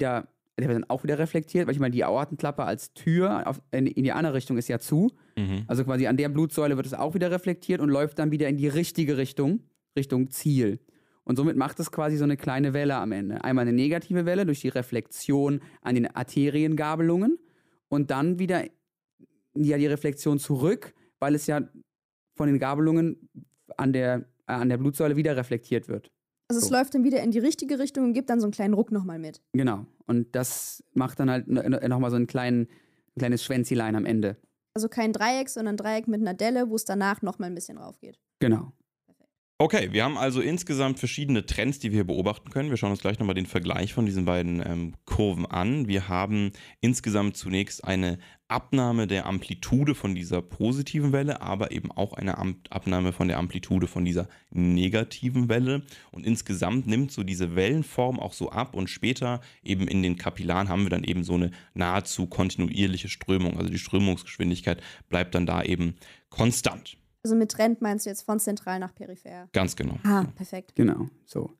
[SPEAKER 3] auch wieder reflektiert, weil ich meine, die Aortenklappe als Tür in die andere Richtung ist ja zu. Also quasi an der Blutsäule wird es auch wieder reflektiert und läuft dann wieder in die richtige Richtung, Richtung Ziel. Und somit macht es quasi so eine kleine Welle am Ende. Einmal eine negative Welle durch die Reflexion an den Arteriengabelungen und dann wieder die Reflexion zurück, weil es ja von den Gabelungen an der Blutsäule wieder reflektiert wird.
[SPEAKER 4] Also es
[SPEAKER 3] So.
[SPEAKER 4] läuft dann wieder in die richtige Richtung und gibt dann so einen kleinen Ruck nochmal mit.
[SPEAKER 3] Genau. Und das macht dann halt nochmal so ein kleines Schwänzilein am Ende.
[SPEAKER 4] Also kein Dreieck, sondern ein Dreieck mit einer Delle, wo es danach nochmal ein bisschen rauf geht.
[SPEAKER 3] Genau.
[SPEAKER 2] Okay, wir haben also insgesamt verschiedene Trends, die wir hier beobachten können. Wir schauen uns gleich nochmal den Vergleich von diesen beiden Kurven an. Wir haben insgesamt zunächst eine Abnahme der Amplitude von dieser positiven Welle, aber eben auch eine Abnahme von der Amplitude von dieser negativen Welle. Und insgesamt nimmt so diese Wellenform auch so ab und später eben in den Kapillaren haben wir dann eben so eine nahezu kontinuierliche Strömung. Also die Strömungsgeschwindigkeit bleibt dann da eben konstant.
[SPEAKER 4] Also mit Trend meinst du jetzt von zentral nach peripher?
[SPEAKER 2] Ganz genau.
[SPEAKER 4] Ah, perfekt.
[SPEAKER 3] Genau, so.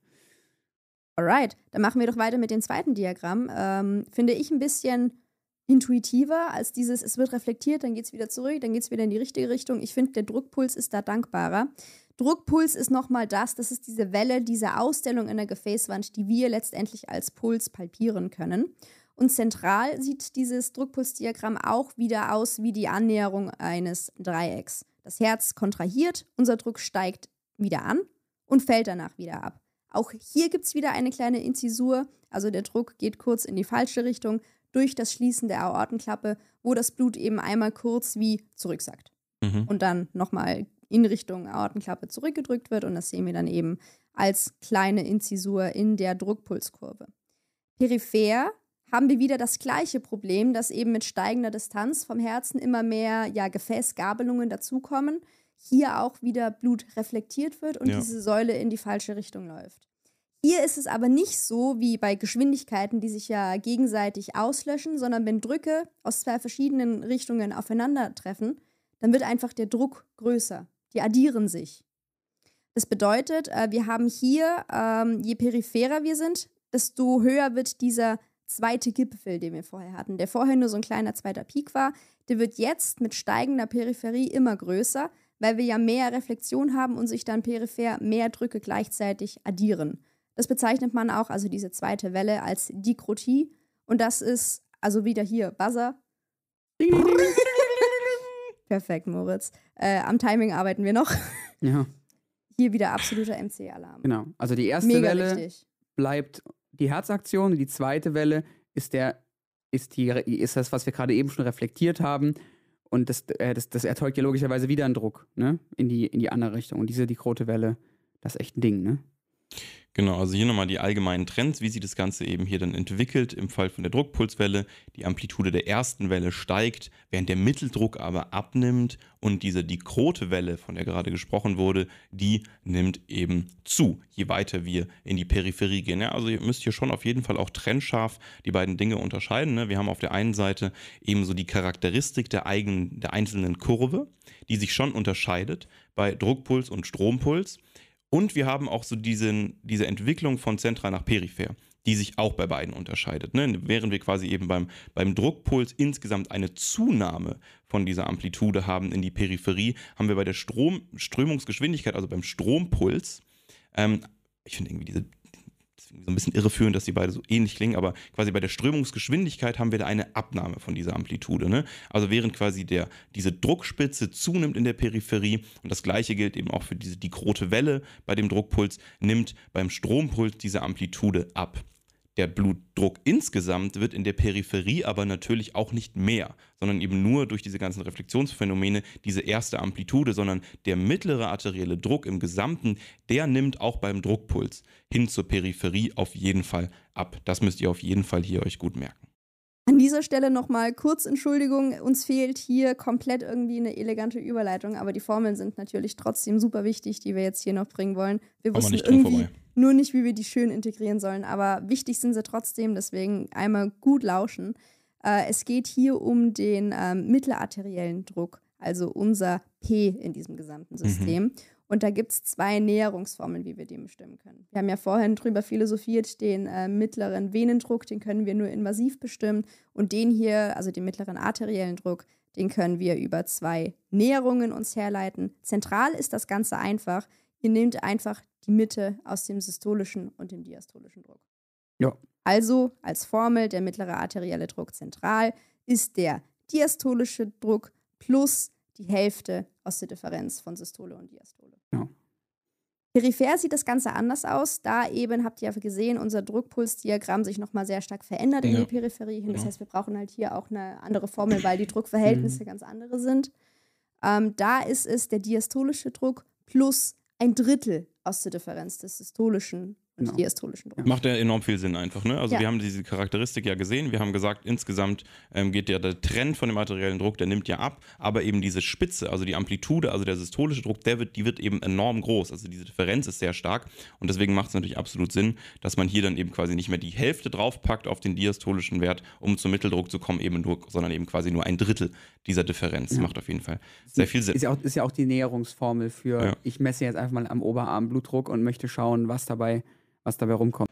[SPEAKER 4] Alright, dann machen wir doch weiter mit dem zweiten Diagramm. Finde ich ein bisschen intuitiver als dieses, es wird reflektiert, dann geht es wieder zurück, dann geht es wieder in die richtige Richtung. Ich finde, der Druckpuls ist da dankbarer. Druckpuls ist nochmal das ist diese Welle, diese Ausstellung in der Gefäßwand, die wir letztendlich als Puls palpieren können. Und zentral sieht dieses Druckpulsdiagramm auch wieder aus wie die Annäherung eines Dreiecks. Das Herz kontrahiert, unser Druck steigt wieder an und fällt danach wieder ab. Auch hier gibt es wieder eine kleine Inzisur, also der Druck geht kurz in die falsche Richtung durch das Schließen der Aortenklappe, wo das Blut eben einmal kurz wie zurücksackt. Und dann nochmal in Richtung Aortenklappe zurückgedrückt wird und das sehen wir dann eben als kleine Inzisur in der Druckpulskurve. Peripher haben wir wieder das gleiche Problem, dass eben mit steigender Distanz vom Herzen immer mehr Gefäßgabelungen dazukommen. Hier auch wieder Blut reflektiert wird und diese Säule in die falsche Richtung läuft. Hier ist es aber nicht so wie bei Geschwindigkeiten, die sich ja gegenseitig auslöschen, sondern wenn Drücke aus zwei verschiedenen Richtungen aufeinandertreffen, dann wird einfach der Druck größer. Die addieren sich. Das bedeutet, wir haben hier, je peripherer wir sind, desto höher wird dieser zweite Gipfel, den wir vorher hatten, der vorher nur so ein kleiner zweiter Peak war, der wird jetzt mit steigender Peripherie immer größer, weil wir ja mehr Reflexion haben und sich dann peripher mehr Drücke gleichzeitig addieren. Das bezeichnet man auch, also diese zweite Welle, als Dikrotie. Und das ist, also wieder hier, Buzzer. Perfekt, Moritz. Am Timing arbeiten wir noch.
[SPEAKER 3] Ja.
[SPEAKER 4] Hier wieder absoluter MC-Alarm.
[SPEAKER 3] Genau. Also die erste
[SPEAKER 4] Mega
[SPEAKER 3] Welle
[SPEAKER 4] wichtig.
[SPEAKER 3] bleibt die Herzaktion und die zweite Welle ist das, was wir gerade eben schon reflektiert haben. Und das erzeugt ja logischerweise wieder einen Druck, ne? In die andere Richtung. Und diese dikrote Welle, das ist echt ein Ding, ne?
[SPEAKER 2] Genau, also hier nochmal die allgemeinen Trends, wie sich das Ganze eben hier dann entwickelt. Im Fall von der Druckpulswelle, die Amplitude der ersten Welle steigt, während der Mitteldruck aber abnimmt und diese dikrote Welle, von der gerade gesprochen wurde, die nimmt eben zu, je weiter wir in die Peripherie gehen. Ja, also ihr müsst hier schon auf jeden Fall auch trennscharf die beiden Dinge unterscheiden. Ne? Wir haben auf der einen Seite eben so die Charakteristik der einzelnen Kurve, die sich schon unterscheidet bei Druckpuls und Strompuls. Und wir haben auch so diese Entwicklung von zentral nach peripher, die sich auch bei beiden unterscheidet. Ne? Während wir quasi eben beim Druckpuls insgesamt eine Zunahme von dieser Amplitude haben in die Peripherie, haben wir bei der Strömungsgeschwindigkeit, also beim Strompuls, ich finde irgendwie so ein bisschen irreführend, dass die beide so ähnlich klingen, aber quasi bei der Strömungsgeschwindigkeit haben wir da eine Abnahme von dieser Amplitude. Ne? Also während quasi diese Druckspitze zunimmt in der Peripherie und das gleiche gilt eben auch für diese dikrote Welle bei dem Druckpuls, nimmt beim Strompuls diese Amplitude ab. Der Blutdruck insgesamt wird in der Peripherie aber natürlich auch nicht mehr, sondern eben nur durch diese ganzen Reflexionsphänomene diese erste Amplitude, sondern der mittlere arterielle Druck im Gesamten, der nimmt auch beim Druckpuls hin zur Peripherie auf jeden Fall ab. Das müsst ihr auf jeden Fall hier euch gut merken.
[SPEAKER 4] An dieser Stelle nochmal kurz Entschuldigung, uns fehlt hier komplett irgendwie eine elegante Überleitung, aber die Formeln sind natürlich trotzdem super wichtig, die wir jetzt hier noch bringen wollen. Wir wussten irgendwie nur nicht, wie wir die schön integrieren sollen, aber wichtig sind sie trotzdem, deswegen einmal gut lauschen. Es geht hier um den mittelarteriellen Druck, also unser P in diesem gesamten System. Und da gibt es zwei Näherungsformeln, wie wir den bestimmen können. Wir haben ja vorhin drüber philosophiert, den mittleren Venendruck, den können wir nur invasiv bestimmen. Und den hier, also den mittleren arteriellen Druck, den können wir über zwei Näherungen uns herleiten. Zentral ist das Ganze einfach. Ihr nehmt einfach die Mitte aus dem systolischen und dem diastolischen Druck.
[SPEAKER 3] Ja.
[SPEAKER 4] Also als Formel, der mittlere arterielle Druck zentral ist der diastolische Druck plus die Hälfte aus der Differenz von Systole und Diastole.
[SPEAKER 3] Ja.
[SPEAKER 4] Peripher sieht das Ganze anders aus. Da eben, habt ihr ja gesehen, unser Druckpulsdiagramm sich nochmal sehr stark verändert in die Peripherie hin. Das heißt, wir brauchen halt hier auch eine andere Formel, weil die Druckverhältnisse ganz andere sind. Da ist es der diastolische Druck plus ein Drittel aus der Differenz des systolischen und
[SPEAKER 3] Genau.
[SPEAKER 4] diastolischen Drucks.
[SPEAKER 2] Macht ja enorm viel Sinn einfach, ne? Also
[SPEAKER 4] Ja.
[SPEAKER 2] wir haben diese Charakteristik ja gesehen, wir haben gesagt, insgesamt geht ja der Trend von dem arteriellen Druck, der nimmt ja ab, aber eben diese Spitze, also die Amplitude, also der systolische Druck, die wird eben enorm groß, also diese Differenz ist sehr stark und deswegen macht es natürlich absolut Sinn, dass man hier dann eben quasi nicht mehr die Hälfte draufpackt auf den diastolischen Wert, um zum Mitteldruck zu kommen, sondern eben quasi nur ein Drittel dieser Differenz.
[SPEAKER 3] Ja.
[SPEAKER 2] Macht auf jeden Fall sehr viel Sinn.
[SPEAKER 3] Ist ja auch die Näherungsformel für,
[SPEAKER 2] Ja.
[SPEAKER 3] ich messe jetzt einfach mal am Oberarm Blutdruck und möchte schauen, was dabei rumkommt.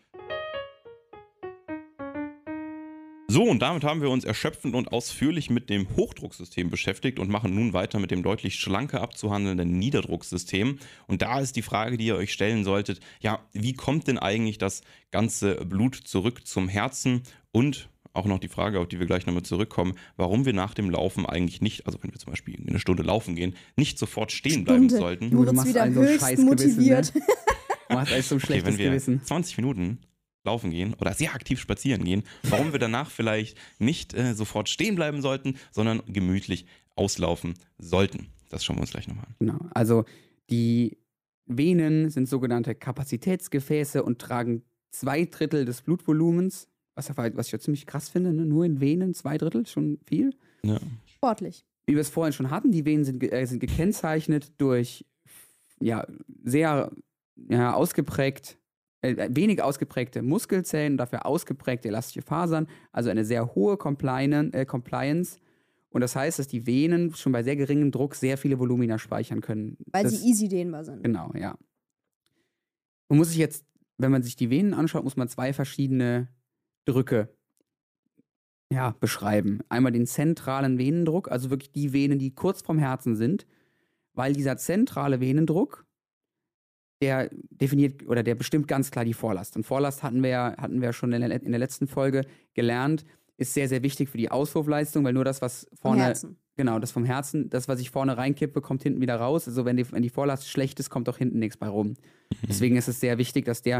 [SPEAKER 2] So, und damit haben wir uns erschöpfend und ausführlich mit dem Hochdrucksystem beschäftigt und machen nun weiter mit dem deutlich schlanker abzuhandelnden Niederdrucksystem. Und da ist die Frage, die ihr euch stellen solltet, ja, wie kommt denn eigentlich das ganze Blut zurück zum Herzen? Und auch noch die Frage, auf die wir gleich nochmal zurückkommen, warum wir nach dem Laufen eigentlich nicht, also wenn wir zum Beispiel eine Stunde laufen gehen, nicht sofort stehen bleiben sollten.
[SPEAKER 3] Du
[SPEAKER 4] Moritz
[SPEAKER 3] machst
[SPEAKER 4] wieder
[SPEAKER 3] einen so
[SPEAKER 4] höchst
[SPEAKER 3] scheiß Gewissen,
[SPEAKER 4] motiviert.
[SPEAKER 3] ne? Du machst eigentlich so ein
[SPEAKER 2] Okay,
[SPEAKER 3] schlechtes
[SPEAKER 2] wenn wir
[SPEAKER 3] Gewissen.
[SPEAKER 2] 20 Minuten laufen gehen oder sehr aktiv spazieren gehen, warum wir danach vielleicht nicht sofort stehen bleiben sollten, sondern gemütlich auslaufen sollten. Das schauen wir uns gleich nochmal an.
[SPEAKER 3] Genau. Also die Venen sind sogenannte Kapazitätsgefäße und tragen 2/3 des Blutvolumens, was ich ja ziemlich krass finde, ne? Nur in Venen 2/3, schon viel.
[SPEAKER 2] Ja.
[SPEAKER 4] Sportlich.
[SPEAKER 3] Wie wir es vorhin schon hatten, die Venen sind gekennzeichnet durch sehr ausgeprägt, wenig ausgeprägte Muskelzellen, dafür ausgeprägte elastische Fasern, also eine sehr hohe Compliance. Und das heißt, dass die Venen schon bei sehr geringem Druck sehr viele Volumina speichern können.
[SPEAKER 4] Weil sie easy dehnbar sind.
[SPEAKER 3] Genau, ja. Man muss sich jetzt, wenn man sich die Venen anschaut, muss man 2 verschiedene Drücke beschreiben. Einmal den zentralen Venendruck, also wirklich die Venen, die kurz vorm Herzen sind, weil dieser zentrale Venendruck, der definiert oder der bestimmt ganz klar die Vorlast. Und Vorlast hatten wir schon in der letzten Folge gelernt, ist sehr, sehr wichtig für die Auswurfleistung, weil nur das, was vorne,
[SPEAKER 4] Vom Herzen.
[SPEAKER 3] genau, das vom Herzen, das, was ich vorne reinkippe, kommt hinten wieder raus. Also wenn die Vorlast schlecht ist, kommt auch hinten nichts bei rum. Deswegen ist es sehr wichtig, dass der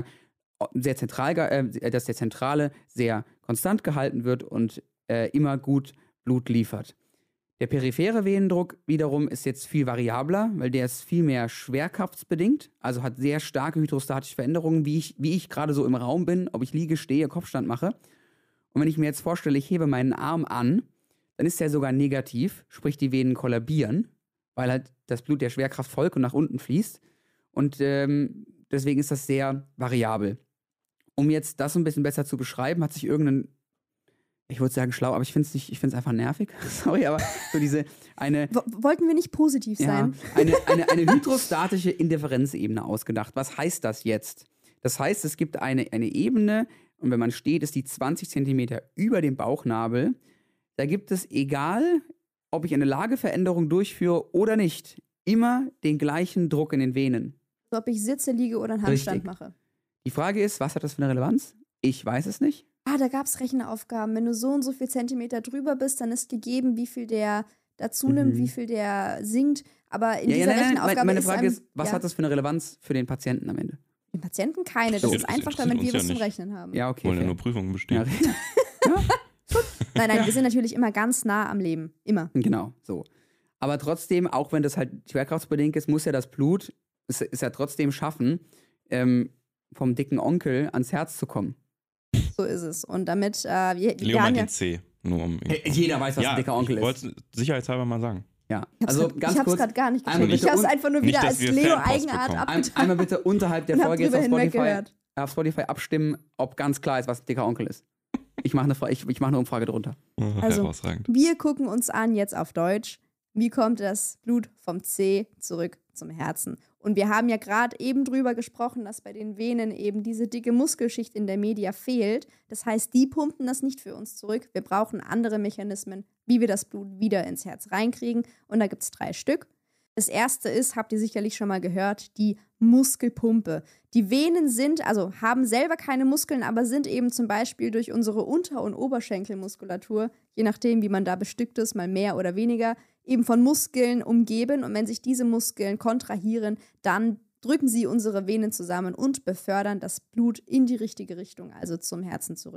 [SPEAKER 3] Zentrale sehr konstant gehalten wird und immer gut Blut liefert. Der periphere Venendruck wiederum ist jetzt viel variabler, weil der ist viel mehr schwerkraftsbedingt, also hat sehr starke hydrostatische Veränderungen, wie ich gerade so im Raum bin, ob ich liege, stehe, Kopfstand mache. Und wenn ich mir jetzt vorstelle, ich hebe meinen Arm an, dann ist der sogar negativ, sprich die Venen kollabieren, weil halt das Blut der Schwerkraft folgt und nach unten fließt. Und deswegen ist das sehr variabel. Um jetzt das ein bisschen besser zu beschreiben, hat sich ich würde sagen schlau, aber ich finde es einfach nervig. Sorry, aber so
[SPEAKER 4] Wollten wir nicht positiv sein?
[SPEAKER 3] eine hydrostatische Indifferenzebene ausgedacht. Was heißt das jetzt? Das heißt, es gibt eine Ebene, und wenn man steht, ist die 20 Zentimeter über dem Bauchnabel. Da gibt es, egal ob ich eine Lageveränderung durchführe oder nicht, immer den gleichen Druck in den Venen.
[SPEAKER 4] So, ob ich sitze, liege oder einen Handstand
[SPEAKER 3] Richtig.
[SPEAKER 4] mache.
[SPEAKER 3] Die Frage ist, was hat das für eine Relevanz? Ich weiß es nicht.
[SPEAKER 4] Da gab es Rechenaufgaben. Wenn du so und so viel Zentimeter drüber bist, dann ist gegeben, wie viel der dazu nimmt, wie viel der sinkt. Aber in dieser Rechenaufgabe
[SPEAKER 3] meine Frage ist, was
[SPEAKER 4] ja,
[SPEAKER 3] hat das für eine Relevanz für den Patienten am Ende?
[SPEAKER 4] den Patienten keine.
[SPEAKER 2] So.
[SPEAKER 4] Das ist
[SPEAKER 2] Das
[SPEAKER 4] einfach,
[SPEAKER 2] interessiert
[SPEAKER 4] damit wir
[SPEAKER 2] uns ja
[SPEAKER 4] was zum
[SPEAKER 2] nicht.
[SPEAKER 4] Rechnen haben.
[SPEAKER 3] Ja, okay.
[SPEAKER 2] Wollen ja
[SPEAKER 3] fair.
[SPEAKER 2] nur Prüfungen bestehen.
[SPEAKER 3] Ja,
[SPEAKER 4] Nein, wir sind natürlich immer ganz nah am Leben. Immer.
[SPEAKER 3] genau, so. Aber trotzdem, auch wenn das halt schwerkraftsbedingt ist, muss ja das Blut, ist ja trotzdem schaffen, vom dicken Onkel ans Herz zu kommen.
[SPEAKER 4] So ist es. Und damit, wir
[SPEAKER 2] Leo
[SPEAKER 4] haben
[SPEAKER 2] meint
[SPEAKER 4] ja,
[SPEAKER 2] den C. Nur um
[SPEAKER 3] Jeder weiß, was ein dicker Onkel
[SPEAKER 2] ich
[SPEAKER 3] ist.
[SPEAKER 2] wollte es sicherheitshalber mal sagen.
[SPEAKER 3] Ja,
[SPEAKER 4] ich hab's gerade gar nicht
[SPEAKER 3] einmal
[SPEAKER 4] geschrieben. Ich
[SPEAKER 3] bitte
[SPEAKER 4] hab's einfach nur
[SPEAKER 2] nicht,
[SPEAKER 4] wieder
[SPEAKER 2] dass
[SPEAKER 4] als
[SPEAKER 2] wir
[SPEAKER 4] Leo-Eigenart
[SPEAKER 2] Fanpost bekommen.
[SPEAKER 4] abgetan.
[SPEAKER 3] Einmal bitte unterhalb der
[SPEAKER 4] Und hab
[SPEAKER 3] Folge jetzt
[SPEAKER 4] drüber
[SPEAKER 3] auf
[SPEAKER 4] hinweg gehört.
[SPEAKER 3] Spotify abstimmen, ob ganz klar ist, was ein dicker Onkel ist. Ich mache eine Umfrage drunter.
[SPEAKER 4] Also,
[SPEAKER 2] Herausragend.
[SPEAKER 4] Wir gucken uns an jetzt auf Deutsch, wie kommt das Blut vom C zurück zum Herzen. Und wir haben ja gerade eben drüber gesprochen, dass bei den Venen eben diese dicke Muskelschicht in der Media fehlt. Das heißt, die pumpen das nicht für uns zurück. Wir brauchen andere Mechanismen, wie wir das Blut wieder ins Herz reinkriegen. Und da gibt es 3 Stück. Das erste ist, habt ihr sicherlich schon mal gehört, die Muskelpumpe. Die Venen haben selber keine Muskeln, aber sind eben zum Beispiel durch unsere Unter- und Oberschenkelmuskulatur, je nachdem, wie man da bestückt ist, mal mehr oder weniger, eben von Muskeln umgeben. Und wenn sich diese Muskeln kontrahieren, dann drücken sie unsere Venen zusammen und befördern das Blut in die richtige Richtung, also zum Herzen zurück.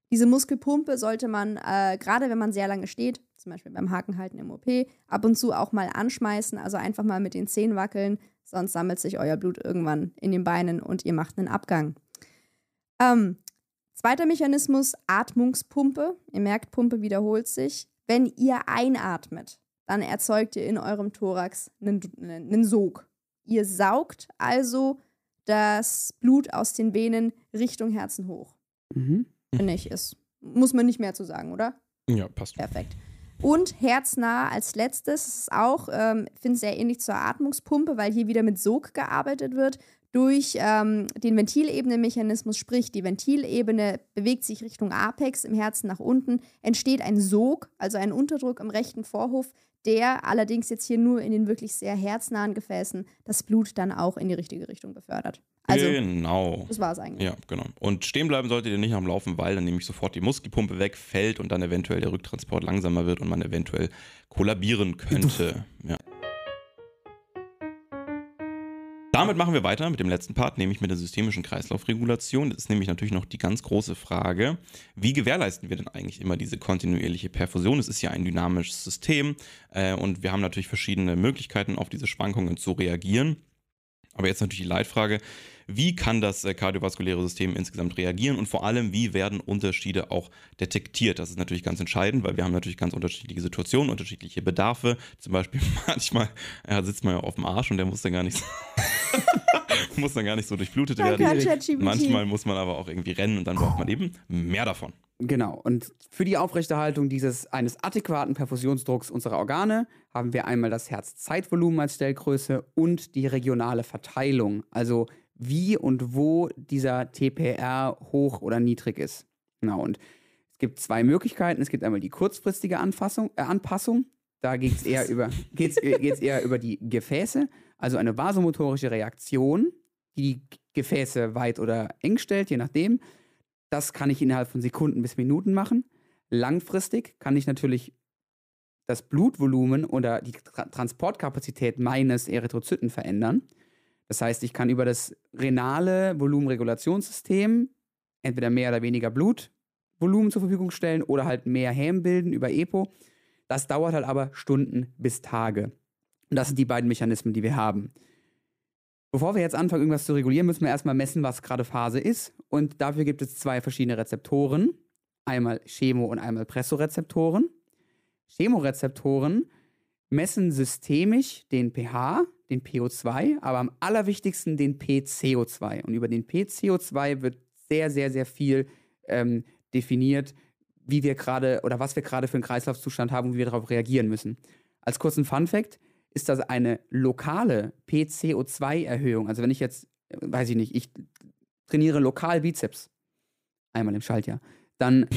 [SPEAKER 4] Diese Muskelpumpe sollte man, gerade wenn man sehr lange steht, zum Beispiel beim Hakenhalten im OP, ab und zu auch mal anschmeißen, also einfach mal mit den Zehen wackeln, sonst sammelt sich euer Blut irgendwann in den Beinen und ihr macht einen Abgang. Zweiter Mechanismus, Atmungspumpe. Ihr merkt, Pumpe wiederholt sich. Wenn ihr einatmet, dann erzeugt ihr in eurem Thorax einen Sog. Ihr saugt also das Blut aus den Venen Richtung Herzen hoch. Finde ich, muss man nicht mehr zu sagen, oder?
[SPEAKER 2] Ja, passt.
[SPEAKER 4] Perfekt. Und herznah als letztes, das ist auch, finde sehr ähnlich zur Atmungspumpe, weil hier wieder mit Sog gearbeitet wird. Durch den Ventilebene-Mechanismus, sprich die Ventilebene bewegt sich Richtung Apex im Herzen nach unten, entsteht ein Sog, also ein Unterdruck im rechten Vorhof, der allerdings jetzt hier nur in den wirklich sehr herznahen Gefäßen das Blut dann auch in die richtige Richtung befördert. Also,
[SPEAKER 2] genau.
[SPEAKER 4] Das war es eigentlich.
[SPEAKER 2] Ja, genau. Und stehen bleiben solltet ihr nicht am Laufen, weil dann nämlich sofort die Muskelpumpe wegfällt und dann eventuell der Rücktransport langsamer wird und man eventuell kollabieren könnte. Ja. Damit machen wir weiter mit dem letzten Part, nämlich mit der systemischen Kreislaufregulation. Das ist nämlich natürlich noch die ganz große Frage, wie gewährleisten wir denn eigentlich immer diese kontinuierliche Perfusion? Es ist ja ein dynamisches System und wir haben natürlich verschiedene Möglichkeiten, auf diese Schwankungen zu reagieren. Aber jetzt natürlich die Leitfrage, wie kann das kardiovaskuläre System insgesamt reagieren und vor allem, wie werden Unterschiede auch detektiert? Das ist natürlich ganz entscheidend, weil wir haben natürlich ganz unterschiedliche Situationen, unterschiedliche Bedarfe. Zum Beispiel manchmal sitzt man ja auf dem Arsch und der muss dann gar nicht so durchblutet werden. Manchmal muss man aber auch irgendwie rennen und dann braucht man eben mehr davon.
[SPEAKER 3] Genau, und für die Aufrechterhaltung eines adäquaten Perfusionsdrucks unserer Organe haben wir einmal das Herzzeitvolumen als Stellgröße und die regionale Verteilung, also wie und wo dieser TPR hoch oder niedrig ist. Genau, und es gibt zwei Möglichkeiten. Es gibt einmal die kurzfristige Anpassung. Da geht es eher über die Gefäße, also eine vasomotorische Reaktion, die Gefäße weit oder eng stellt, je nachdem. Das kann ich innerhalb von Sekunden bis Minuten machen. Langfristig kann ich natürlich das Blutvolumen oder die Transportkapazität meines Erythrozyten verändern. Das heißt, ich kann über das renale Volumenregulationssystem entweder mehr oder weniger Blutvolumen zur Verfügung stellen oder halt mehr Häm bilden über EPO. Das dauert halt aber Stunden bis Tage. Und das sind die beiden Mechanismen, die wir haben. Bevor wir jetzt anfangen, irgendwas zu regulieren, müssen wir erstmal messen, was gerade Phase ist. Und dafür gibt es zwei verschiedene Rezeptoren. Einmal Chemo- und einmal Pressorezeptoren. Chemorezeptoren messen systemisch den pH, den PO2, aber am allerwichtigsten den PCO2. Und über den PCO2 wird sehr, sehr, sehr viel definiert, wie wir gerade oder was wir gerade für einen Kreislaufzustand haben und wie wir darauf reagieren müssen. Als kurzen Funfact ist das eine lokale PCO2-Erhöhung. Also wenn ich jetzt, weiß ich nicht, ich trainiere lokal Bizeps, einmal im Schaltjahr, dann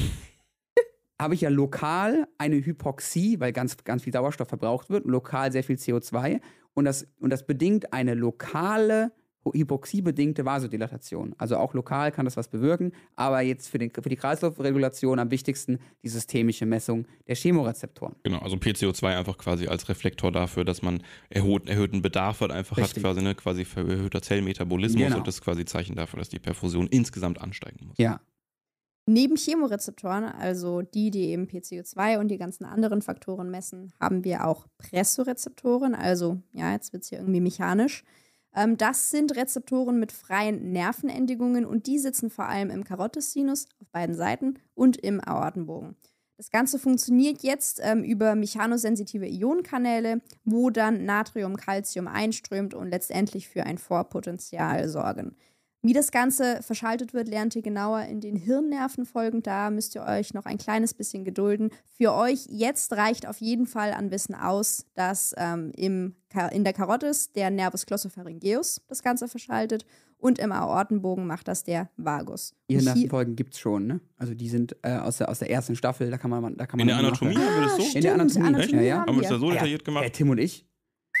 [SPEAKER 3] habe ich ja lokal eine Hypoxie, weil ganz, ganz viel Sauerstoff verbraucht wird, lokal sehr viel CO2 und das bedingt eine lokale, hypoxiebedingte Vasodilatation. Also auch lokal kann das was bewirken, aber jetzt für die Kreislaufregulation am wichtigsten die systemische Messung der Chemorezeptoren.
[SPEAKER 2] Genau, also PCO2 einfach quasi als Reflektor dafür, dass man erhöhten Bedarf einfach
[SPEAKER 3] Richtig.
[SPEAKER 2] hat, quasi erhöhter Zellmetabolismus
[SPEAKER 3] Genau.
[SPEAKER 2] und das ist quasi Zeichen dafür, dass die Perfusion insgesamt ansteigen muss.
[SPEAKER 3] Ja.
[SPEAKER 4] Neben Chemorezeptoren, also die eben PCO2 und die ganzen anderen Faktoren messen, haben wir auch Pressorezeptoren, also ja, jetzt wird es hier irgendwie mechanisch. Das sind Rezeptoren mit freien Nervenendigungen und die sitzen vor allem im Karotissinus auf beiden Seiten und im Aortenbogen. Das Ganze funktioniert jetzt über mechanosensitive Ionenkanäle, wo dann Natrium, Calcium einströmt und letztendlich für ein Vorpotenzial sorgen. Wie das Ganze verschaltet wird, lernt ihr genauer in den Hirnnervenfolgen. Da müsst ihr euch noch ein kleines bisschen gedulden. Für euch jetzt reicht auf jeden Fall an Wissen aus, dass in der Karotis der Nervus glossopharyngeus das Ganze verschaltet und im Aortenbogen macht das der Vagus.
[SPEAKER 3] Hirnnervenfolgen gibt es schon, ne? Also die sind aus der ersten Staffel, da kann man
[SPEAKER 2] In der Anatomie haben wir das so?
[SPEAKER 3] In der Anatomie,
[SPEAKER 4] Echt?
[SPEAKER 3] ja.
[SPEAKER 2] Haben wir das da so detailliert gemacht?
[SPEAKER 3] Tim und ich.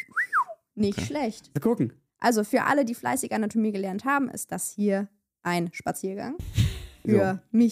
[SPEAKER 4] Nicht schlecht.
[SPEAKER 3] Wir gucken.
[SPEAKER 4] Also für alle, die fleißig Anatomie gelernt haben, ist das hier ein Spaziergang. Für mich,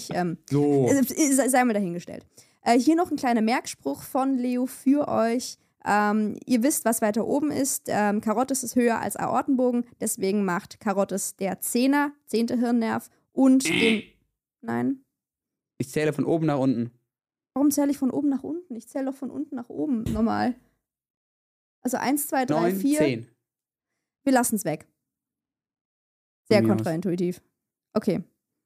[SPEAKER 4] sei mal dahingestellt. Hier noch ein kleiner Merkspruch von Leo für euch. Ihr wisst, was weiter oben ist. Karotis ist höher als Aortenbogen, deswegen macht Karotis der 10. Hirnnerv und den... Nein.
[SPEAKER 3] Ich zähle von oben nach unten.
[SPEAKER 4] Warum zähle ich von oben nach unten? Ich zähle doch von unten nach oben, normal. Also 1, 2, 3,
[SPEAKER 3] 9,
[SPEAKER 4] 4.
[SPEAKER 3] 10.
[SPEAKER 4] Wir lassen es weg. Sehr
[SPEAKER 3] Von mir aus.
[SPEAKER 4] kontraintuitiv. Okay.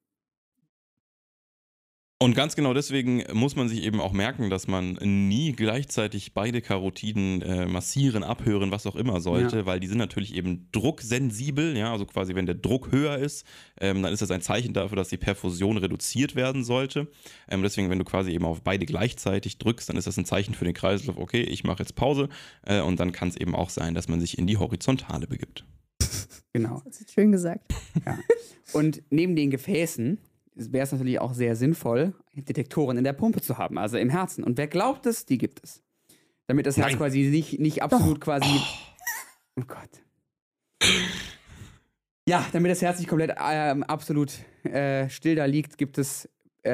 [SPEAKER 2] Und ganz genau deswegen muss man sich eben auch merken, dass man nie gleichzeitig beide Karotiden massieren, abhören, was auch immer sollte, weil die sind natürlich eben drucksensibel, ja, also quasi wenn der Druck höher ist, dann ist das ein Zeichen dafür, dass die Perfusion reduziert werden sollte. Deswegen, wenn du quasi eben auf beide gleichzeitig drückst, dann ist das ein Zeichen für den Kreislauf, okay, ich mache jetzt Pause und dann kann es eben auch sein, dass man sich in die Horizontale begibt.
[SPEAKER 3] Genau.
[SPEAKER 4] Das ist schön gesagt.
[SPEAKER 3] Ja. Und neben den Gefäßen wäre es natürlich auch sehr sinnvoll, Detektoren in der Pumpe zu haben, also im Herzen. Und wer glaubt es, die gibt es. Damit das Herz
[SPEAKER 2] Nein.
[SPEAKER 3] quasi nicht absolut quasi... Oh Gott. Ja, damit das Herz nicht komplett absolut still da liegt, gibt es...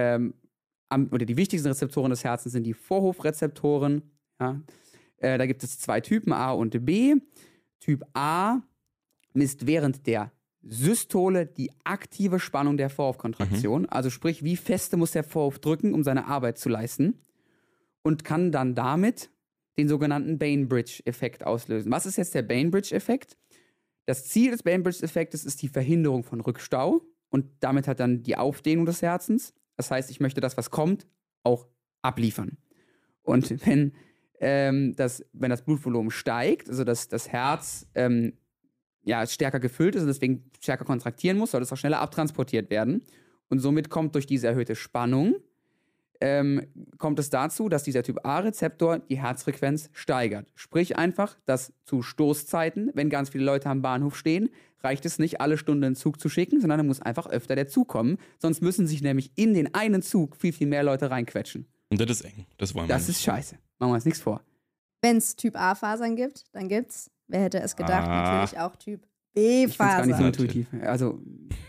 [SPEAKER 3] oder die wichtigsten Rezeptoren des Herzens sind die Vorhofrezeptoren. Ja. Da gibt es 2 Typen, A und B. Typ A misst während der Systole die aktive Spannung der Vorhofkontraktion. Also sprich, wie feste muss der Vorhof drücken, um seine Arbeit zu leisten. Und kann dann damit den sogenannten Bainbridge-Effekt auslösen. Was ist jetzt der Bainbridge-Effekt? Das Ziel des Bainbridge-Effektes ist die Verhinderung von Rückstau. Und damit hat dann die Aufdehnung des Herzens. Das heißt, ich möchte das, was kommt, auch abliefern. Und wenn das Blutvolumen steigt, also dass das Herz stärker gefüllt ist und deswegen stärker kontraktieren muss, soll es auch schneller abtransportiert werden. Und somit kommt durch diese erhöhte Spannung, kommt es dazu, dass dieser Typ A-Rezeptor die Herzfrequenz steigert. Sprich einfach, dass zu Stoßzeiten, wenn ganz viele Leute am Bahnhof stehen, reicht es nicht, alle Stunden einen Zug zu schicken, sondern da muss einfach öfter der Zug kommen. Sonst müssen sich nämlich in den einen Zug viel, viel mehr Leute reinquetschen.
[SPEAKER 2] Und das ist eng, das wollen wir
[SPEAKER 3] Das
[SPEAKER 2] nicht.
[SPEAKER 3] ist scheiße. Machen wir uns nichts vor.
[SPEAKER 4] Wenn es Typ A-Fasern gibt, dann gibt's, wer hätte es gedacht, natürlich auch Typ
[SPEAKER 3] Ich finde es gar nicht so
[SPEAKER 4] B-Fasern.
[SPEAKER 3] intuitiv. Also,